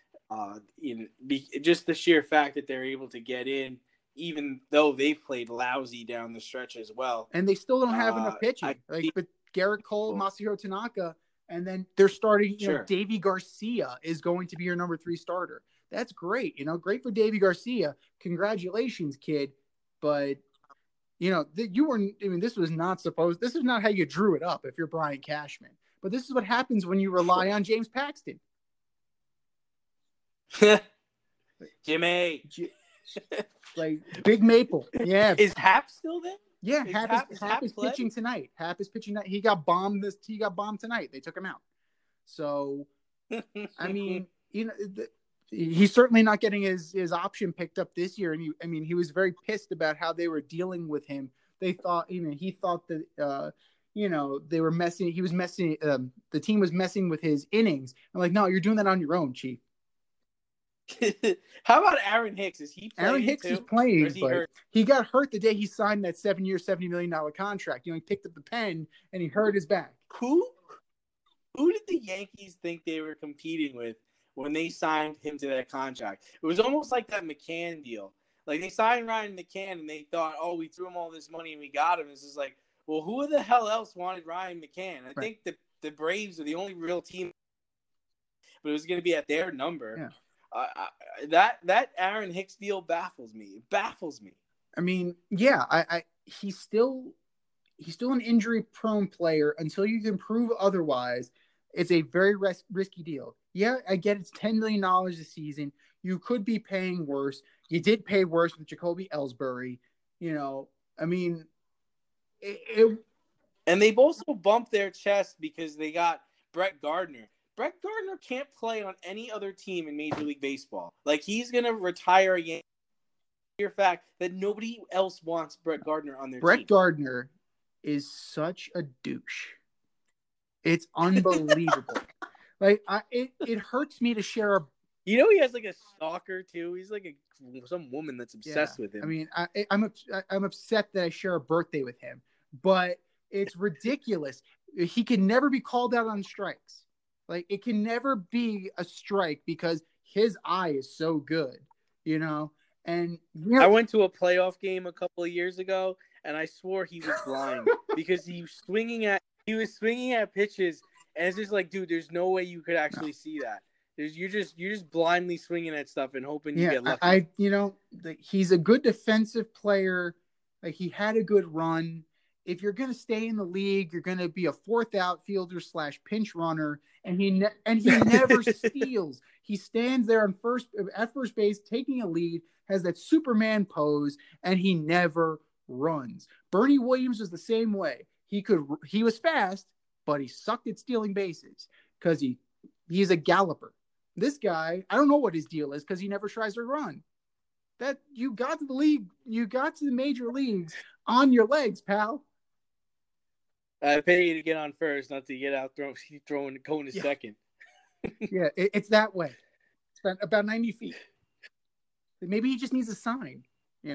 B: Just the sheer fact that they're able to get in, even though they've played lousy down the stretch as well,
A: and they still don't have enough pitching. But Garrett Cole, Masahiro Tanaka, And then they're starting,
B: Sure.
A: Davy Garcia is going to be your number 3 starter. That's great. Great for Davy Garcia. Congratulations, kid. But, this was not this is not how you drew it up if you're Brian Cashman. But this is what happens when you rely on James Paxton.
B: Jimmy.
A: Like Big Maple. Yeah.
B: Is Hap still there?
A: Yeah, Hap is pitching tonight. Hap is pitching that. He got bombed tonight. They took him out. So, I mean, he's certainly not getting his option picked up this year. And he was very pissed about how they were dealing with him. They thought, he thought that, they were messing. He was messing. The team was messing with his innings. I'm like, no, you're doing that on your own, Chief.
B: How about Aaron Hicks? Is he playing?
A: Aaron Hicks is playing, but he got hurt the day he signed that 7-year, $70 million contract. He picked up the pen and he hurt his back.
B: Who did the Yankees think they were competing with when they signed him to that contract? It was almost like that McCann deal. Like they signed Ryan McCann and they thought, oh, we threw him all this money and we got him. It's just like, well, who the hell else wanted Ryan McCann? I think the Braves are the only real team, but it was going to be at their number.
A: Yeah.
B: That Aaron Hicks deal baffles me. It baffles me.
A: I mean, yeah, he's still an injury-prone player until you can prove otherwise. It's a very risky deal. Yeah, I get it's $10 million a season. You could be paying worse. You did pay worse with Jacoby Ellsbury. And
B: they've also bumped their chest because they got Brett Gardner. Brett Gardner can't play on any other team in Major League Baseball. Like, he's going to retire again. Your fact that nobody else wants Brett Gardner on their team.
A: Brett Gardner is such a douche. It's unbelievable. It hurts me to share a...
B: he has like a stalker too. He's like some woman that's obsessed with him.
A: I mean, I'm upset that I share a birthday with him, but it's ridiculous. He can never be called out on strikes. Like, it can never be a strike because his eye is so good, And
B: I went to a playoff game a couple of years ago, and I swore he was blind because he was swinging at pitches, and it's just like, dude, there's no way you could actually see that. You're just blindly swinging at stuff and hoping you get lucky.
A: He's a good defensive player. Like, he had a good run. If you're going to stay in the league, you're going to be a fourth outfielder / pinch runner, and he never steals. He stands there at first base, taking a lead, has that Superman pose, and he never runs. Bernie Williams was the same way. He was fast, but he sucked at stealing bases because he's a galloper. This guy, I don't know what his deal is because he never tries to run. That you got to the league, you got to the major leagues on your legs, pal.
B: I pay you to get on first, not to get out going to second.
A: Yeah, it's that way. It's about 90 feet. Maybe he just needs a sign,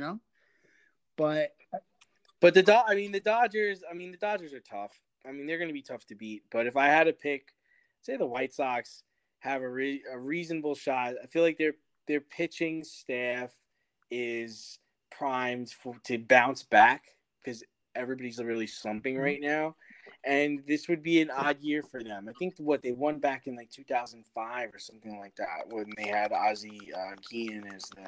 A: But
B: the Dodgers are tough. I mean, they're going to be tough to beat. But if I had to pick, say the White Sox have a reasonable shot. I feel like their pitching staff is primed to bounce back because everybody's really slumping right now, and this would be an odd year for them. I think they won back in like 2005 or something like that when they had Ozzie Guillen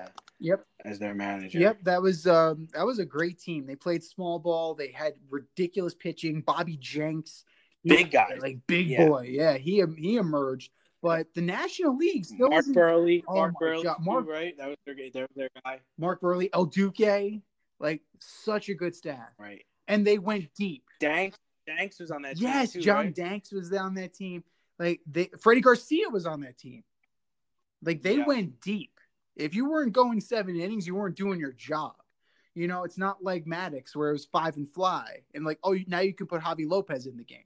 B: as their manager.
A: Yep, that was a great team. They played small ball. They had ridiculous pitching. Bobby Jenks,
B: big guy,
A: like big boy. Yeah, he emerged. But the National League still
B: Mark Burley,
A: right?
B: That was their guy.
A: Mark Burley, El Duque, like such a good staff,
B: right?
A: And they went deep.
B: Danks was on that team.
A: Yes,
B: too,
A: John
B: right?
A: Danks was on that team. Like Freddie Garcia was on that team. Like they went deep. If you weren't going 7 innings, you weren't doing your job. It's not like Maddox where it was 5 and fly and like, oh, now you can put Javi Lopez in the game.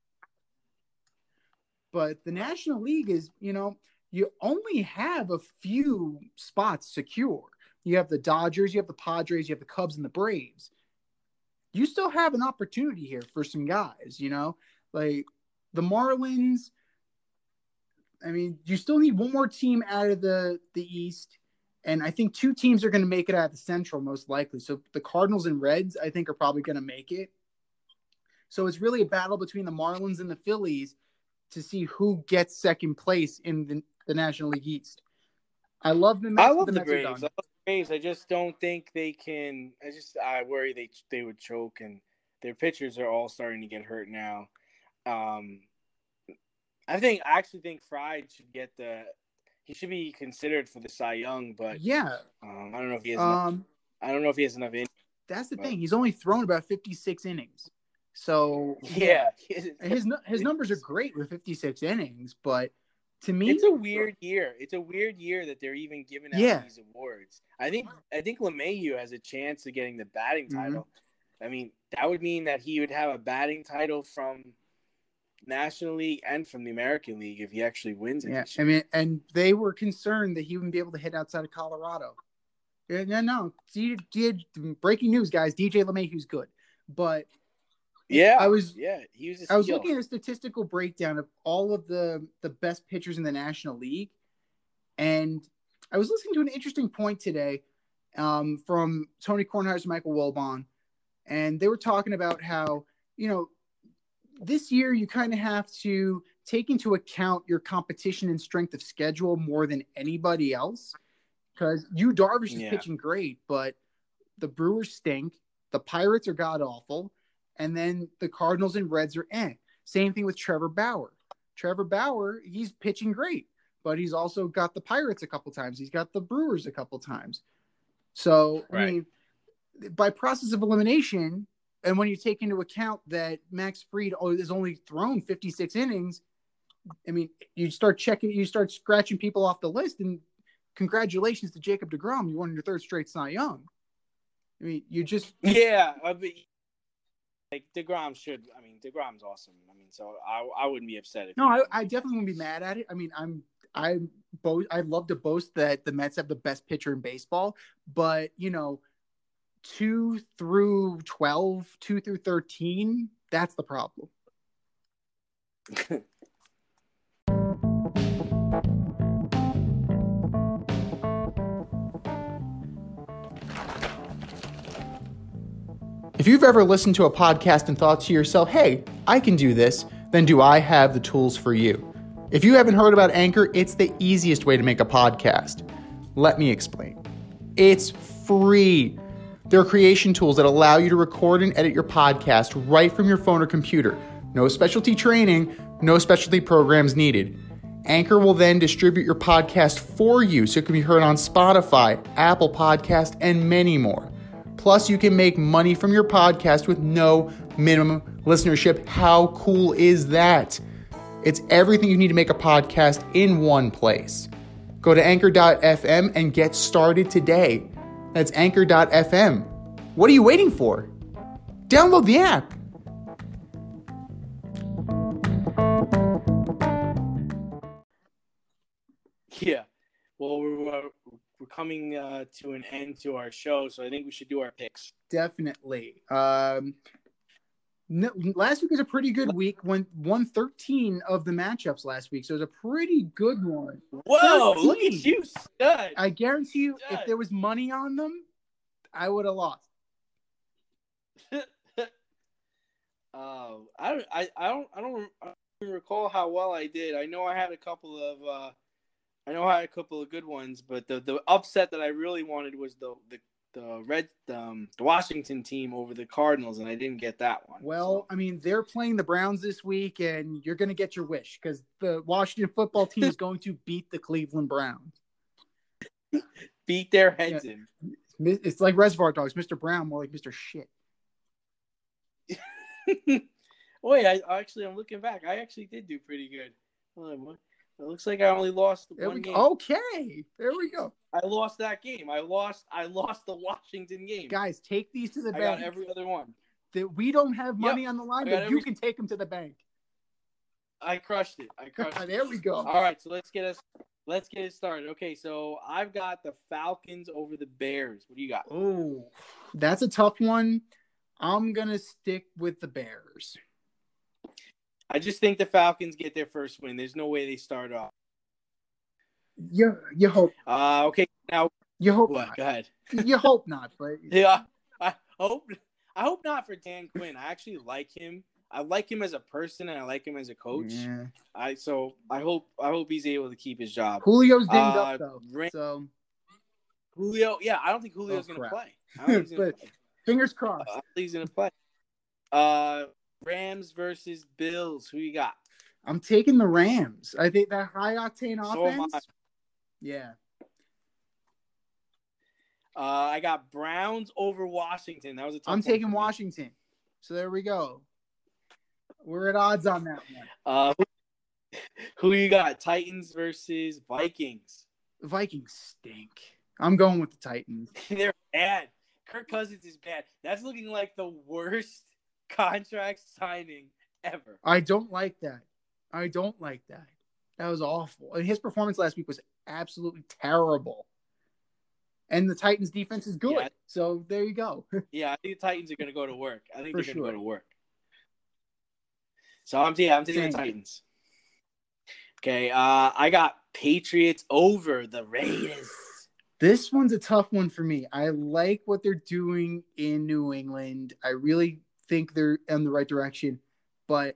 A: But the National League is, you only have a few spots secure. You have the Dodgers, you have the Padres, you have the Cubs and the Braves. You still have an opportunity here for some guys, like the Marlins. I mean, you still need one more team out of the East. And I think 2 teams are going to make it out of the Central most likely. So the Cardinals and Reds, I think, are probably going to make it. So it's really a battle between the Marlins and the Phillies to see who gets second place in the National League East. I love the Mets.
B: I love the Braves. I love the Braves. I just don't think they can. I worry they would choke, and their pitchers are all starting to get hurt now. I actually think Fried should get he should be considered for the Cy Young, but
A: yeah,
B: I don't know if he has. I don't know if he has enough innings.
A: That's the thing. He's only thrown about 56 innings. So
B: yeah,
A: his numbers are great with 56 innings, but to me,
B: it's a weird year. It's a weird year that they're even giving out these awards. I think LeMahieu has a chance of getting the batting title. I mean, that would mean that he would have a batting title from National League and from the American League if he actually wins it.
A: Yeah, I mean, and they were concerned that he wouldn't be able to hit outside of Colorado. No. Breaking news, guys. DJ LeMahieu's good, but I was looking at a statistical breakdown of all of the best pitchers in the National League, and I was listening to an interesting point today from Tony Kornheiser and Michael Wilbon, and they were talking about how, this year you kind of have to take into account your competition and strength of schedule more than anybody else, because Darvish is pitching great, but the Brewers stink, the Pirates are god-awful, and then the Cardinals and Reds are Same thing with Trevor Bauer. Trevor Bauer, he's pitching great, but he's also got the Pirates a couple times. He's got the Brewers a couple times. So, I mean, by process of elimination, and when you take into account that Max Fried has only thrown 56 innings, I mean, you start scratching people off the list, and congratulations to Jacob deGrom. You won your third straight Cy Young. I mean, you just...
B: Yeah, like DeGrom's awesome. I mean, so I wouldn't be upset if
A: I definitely wouldn't be mad at it. I mean, I'd love to boast that the Mets have the best pitcher in baseball, but 2 through 12, 2 through 13, that's the problem. If you've ever listened to a podcast and thought to yourself, hey, I can do this, then do I have the tools for you? If you haven't heard about Anchor, it's the easiest way to make a podcast. Let me explain. It's free. There are creation tools that allow you to record and edit your podcast right from your phone or computer. No specialty training, no specialty programs needed. Anchor will then distribute your podcast for you so it can be heard on Spotify, Apple Podcast, and many more. Plus, you can make money from your podcast with no minimum listenership. How cool is that? It's everything you need to make a podcast in one place. Go to anchor.fm and get started today. That's anchor.fm. What are you waiting for? Download the app.
B: Yeah. Well, we're coming to an end to our show, so I think we should do our picks.
A: Definitely. Last week was a pretty good week. Won 13 of the matchups last week, so it was a pretty good one.
B: Whoa, 13. Look at you, stud.
A: I guarantee you, if there was money on them, I would have lost.
B: I don't recall how well I did. I know I had a couple of good ones, but the upset that I really wanted was the Washington team over the Cardinals, and I didn't get that one.
A: Well, I mean, they're playing the Browns this week, and you're going to get your wish because the Washington football team is going to beat the Cleveland Browns.
B: Beat their heads in.
A: It's like Reservoir Dogs, Mr. Brown, more like Mr. Shit.
B: Wait, I'm looking back. I actually did do pretty good. It looks like I only lost one game.
A: Okay, there we go.
B: I lost that game. I lost the Washington game.
A: Guys, take these to the bank.
B: I got every other one.
A: That we don't have money on the line, but you can take them to the bank.
B: I crushed it.
A: There we go.
B: All right, so let's get it started. Okay, so I've got the Falcons over the Bears. What do you got?
A: Oh, that's a tough one. I'm gonna stick with the Bears.
B: I just think the Falcons get their first win. There's no way they start off.
A: You hope.
B: Okay, now
A: you hope.
B: What?
A: Not.
B: Go ahead.
A: You hope not, but
B: yeah, I hope not for Dan Quinn. I actually like him. I like him as a person and I like him as a coach.
A: Yeah.
B: I hope he's able to keep his job.
A: Julio's dinged up though, so
B: Julio, yeah, I don't think Julio's gonna play.
A: But fingers crossed.
B: I don't think he's gonna play. Rams versus Bills. Who you got?
A: I'm taking the Rams. I think that high octane offense.
B: So am I.
A: Yeah.
B: I got Browns over Washington. That was a tough one.
A: I'm taking Washington. So there we go. We're at odds on that
B: one. Who you got? Titans versus Vikings.
A: The Vikings stink. I'm going with the Titans.
B: They're bad. Kirk Cousins is bad. That's looking like the worst contract signing ever.
A: I don't like that. That was awful. And his performance last week was absolutely terrible. And the Titans defense is good. Yeah. So there you go.
B: Yeah, I think the Titans are going to go to work. They're going to go to work. So I'm taking the Titans. Okay, I got Patriots over the Raiders.
A: This one's a tough one for me. I like what they're doing in New England. I really think they're in the right direction. But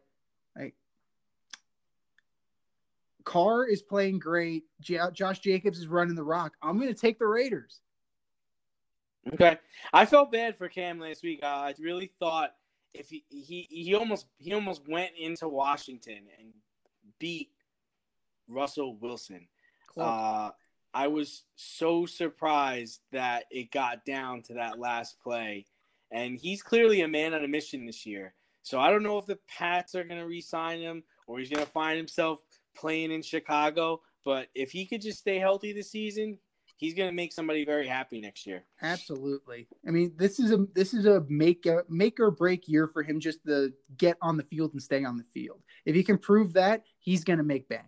A: Carr is playing great. Josh Jacobs is running the rock. I'm going to take the Raiders.
B: Okay. I felt bad for Cam last week. I really thought if he almost went into Washington and beat Russell Wilson. I was so surprised that it got down to that last play. And he's clearly a man on a mission this year. So I don't know if the Pats are going to re-sign him or he's going to find himself playing in Chicago. But if he could just stay healthy this season, he's going to make somebody very happy next year.
A: Absolutely. I mean, this is a make or break year for him just to get on the field and stay on the field. If he can prove that, he's going to make bank.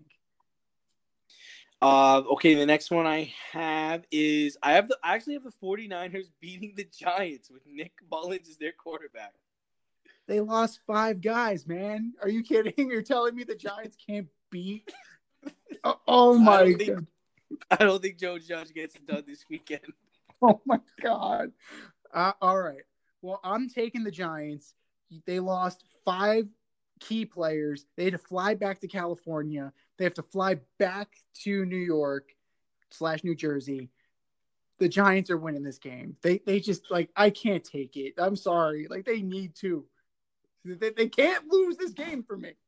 B: Okay, the next one I have is I actually have the 49ers beating the Giants with Nick Mullins as their quarterback.
A: They lost 5 guys, man. Are you kidding? You're telling me the Giants can't beat? Oh my God.
B: I don't think Joe Judge gets it done this weekend.
A: Oh my God. All right. Well, I'm taking the Giants. They lost 5 key players. They had to fly back to California. They have to fly back to New York / New Jersey. The Giants are winning this game. They just I can't take it. I'm sorry. They need to. They can't lose this game for me.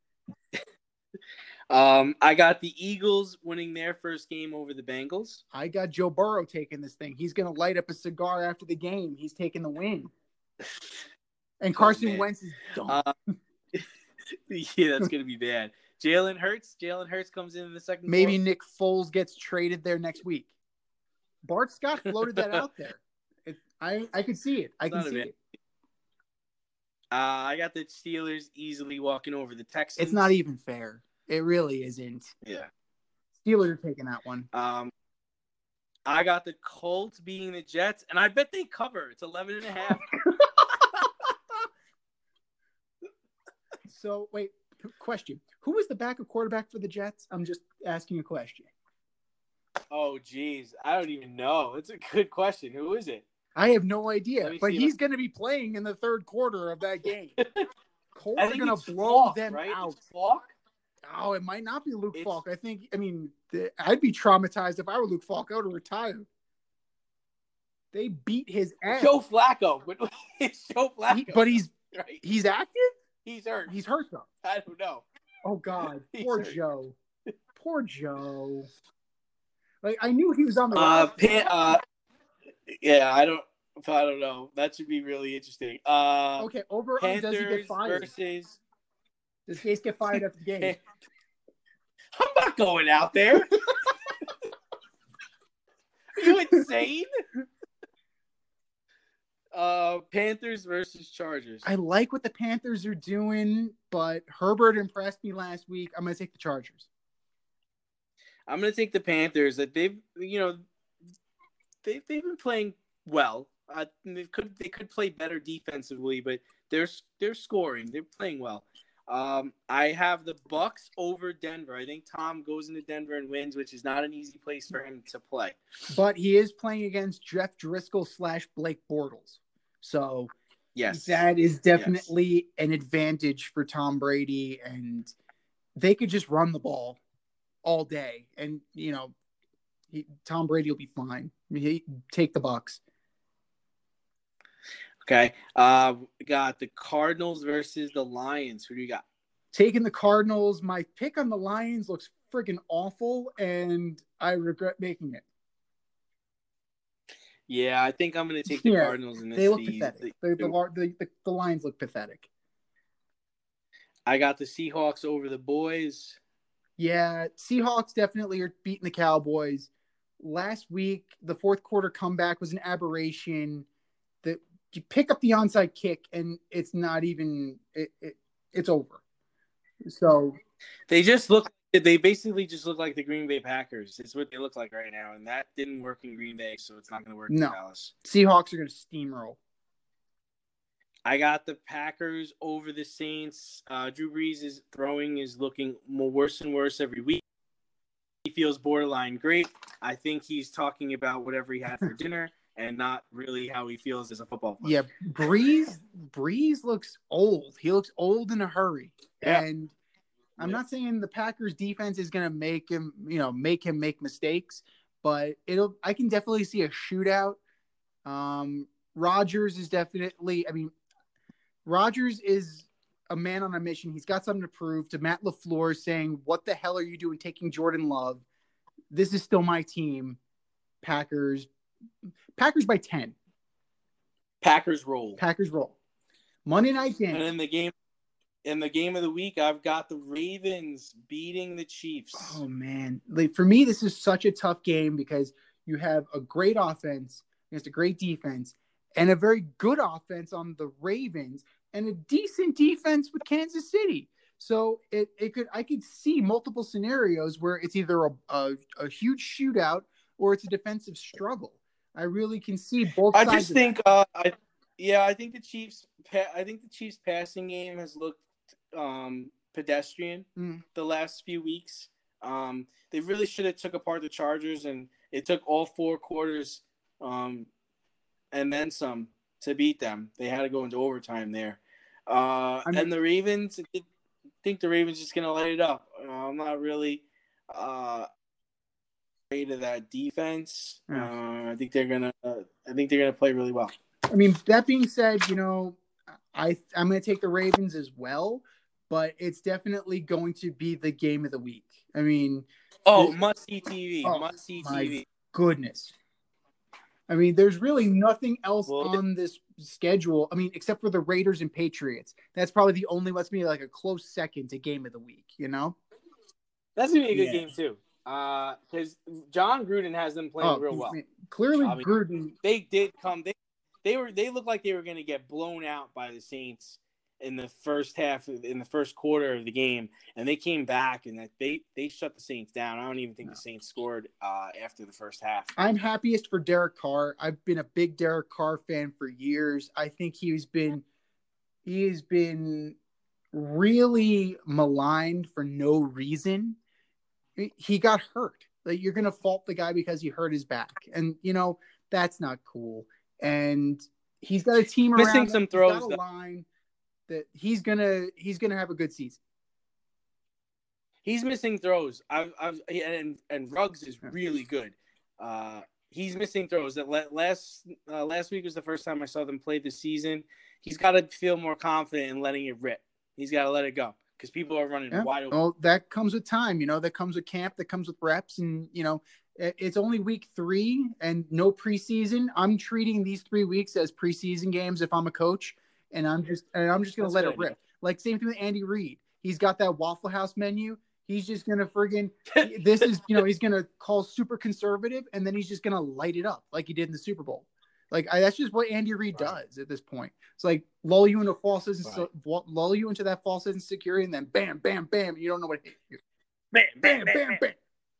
B: I got the Eagles winning their first game over the Bengals.
A: I got Joe Burrow taking this thing. He's going to light up a cigar after the game. He's taking the win. And Carson Wentz is dumb.
B: Yeah, that's going to be bad. Jalen Hurts comes in the second
A: Maybe quarter. Nick Foles gets traded there next week. Bart Scott floated that out there. I could see it. I can see it.
B: I got the Steelers easily walking over the Texans.
A: It's not even fair. It really isn't.
B: Yeah.
A: Steelers are taking that one.
B: I got the Colts beating the Jets, and I bet they cover. It's 11.5.
A: So, wait, question. Who was the backup quarterback for the Jets? I'm just asking a question.
B: Oh, geez. I don't even know. It's a good question. Who is it?
A: I have no idea, but he's going to be playing in the third quarter of that game. Colts are going to blow them out.
B: It's Falk?
A: Oh, it might not be Luke Falk. I'd be traumatized if I were Luke Falk. I would have retired. They beat his ass.
B: Joe Flacco. It's Joe Flacco.
A: But he's active?
B: He's hurt.
A: He's hurt, though.
B: I don't know.
A: Oh, God. Poor Joe. Poor Joe. I knew he was on the
B: yeah, I don't know. That should be really interesting.
A: Okay, over
B: Panthers
A: does he get fired? Does Case get fired after the game?
B: I'm not going out there. Are you insane? Panthers versus Chargers.
A: I like what the Panthers are doing, but Herbert impressed me last week. I'm going to take the Chargers.
B: I'm going to take the Panthers. That they've been playing well. They could play better defensively, but they're scoring. They're playing well. I have the Bucks over Denver. I think Tom goes into Denver and wins, which is not an easy place for him to play.
A: But he is playing against Jeff Driscoll / Blake Bortles. So
B: Yes.
A: That is definitely an advantage for Tom Brady, and they could just run the ball all day, and Tom Brady will be fine. He take the Bucs.
B: Okay. We got the Cardinals versus the Lions. Who do you got?
A: Taking the Cardinals. My pick on the Lions looks freaking awful, and I regret making it.
B: Yeah, I think I'm going to take the Cardinals in this.
A: They look pathetic. The Lions look pathetic.
B: I got the Seahawks over the boys.
A: Yeah, Seahawks definitely are beating the Cowboys. Last week, the fourth quarter comeback was an aberration. That you pick up the onside kick, and it's not even it's over. So
B: they basically just look like the Green Bay Packers. It's what they look like right now, and that didn't work in Green Bay, so it's not going to work in Dallas.
A: Seahawks are going to steamroll.
B: I got the Packers over the Saints. Drew Brees' throwing is looking worse and worse every week. He feels borderline great. I think he's talking about whatever he had for dinner and not really how he feels as a football player.
A: Yeah, Brees looks old. He looks old in a hurry. Yeah. And I'm not saying the Packers defense is going to make him make mistakes, but I can definitely see a shootout. Rodgers is definitely, Rodgers is a man on a mission. He's got something to prove to Matt LaFleur, saying, "What the hell are you doing taking Jordan Love? This is still my team." Packers by 10.
B: Packers roll.
A: Monday night game.
B: And in the game of the week, I've got the Ravens beating the Chiefs.
A: Oh man. For me, this is such a tough game because you have a great offense against a great defense and a very good offense on the Ravens and a decent defense with Kansas City. So I could see multiple scenarios where it's either a huge shootout or it's a defensive struggle. I really can see both sides.
B: I think the Chiefs passing game has looked pedestrian the last few weeks. They really should have took apart the Chargers, and it took all 4 quarters and then some to beat them. They had to go into overtime there. And the Ravens, I think the Ravens just going to light it up. I'm not really afraid of that defense. I think they're gonna play really well.
A: That being said, I'm going to take the Ravens as well, but it's definitely going to be the game of the week.
B: Must-see TV. Must-see TV.
A: Goodness. There's really nothing else on this schedule. Except for the Raiders and Patriots. That's probably the only what's me like a close second to game of the week,
B: That's going to be a good game, too. Because John Gruden has them playing real well.
A: Clearly, Gruden.
B: They did come. They looked like they were going to get blown out by the Saints in the first quarter of the game, and they came back and they shut the Saints down. I don't even think the Saints scored after the first half.
A: I'm happiest for Derek Carr. I've been a big Derek Carr fan for years. I think he has been really maligned for no reason. He got hurt. Like, you're going to fault the guy because he hurt his back, and that's not cool. And he's got a team around
B: missing some throws.
A: He's got a line that he's gonna have a good season.
B: He's missing throws. And Ruggs is really good. He's missing throws. That last week was the first time I saw them play this season. He's got to feel more confident in letting it rip. He's got to let it go because people are running wide open.
A: Well, that comes with time. That comes with camp. That comes with reps, and it's only week 3 and no preseason. I'm treating these 3 weeks as preseason games if I'm a coach, and I'm just going to let it rip. Like, same thing with Andy Reid. He's got that Waffle House menu. He's just going to this is, he's going to call super conservative, and then he's just going to light it up like he did in the Super Bowl. Like, that's just what Andy Reid does at this point. It's like lull you into that false sense of security, and then bam, bam, bam. You don't know what hit you. Bam, bam, bam, bam.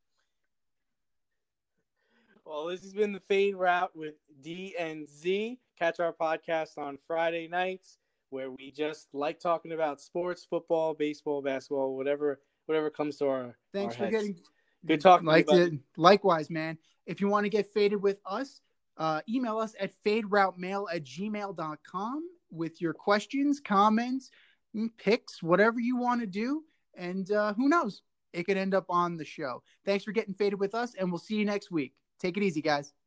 B: Well, this has been the Fade Route with D and Z. Catch our podcast on Friday nights, where we just like talking about sports, football, baseball, basketball, whatever comes to our
A: Thanks
B: our
A: for
B: heads.
A: getting
B: good talking.
A: Likewise, man. If you want to get faded with us, email us at faderoutemail@gmail.com, with your questions, comments, picks, whatever you want to do. And who knows? It could end up on the show. Thanks for getting faded with us, and we'll see you next week. Take it easy, guys.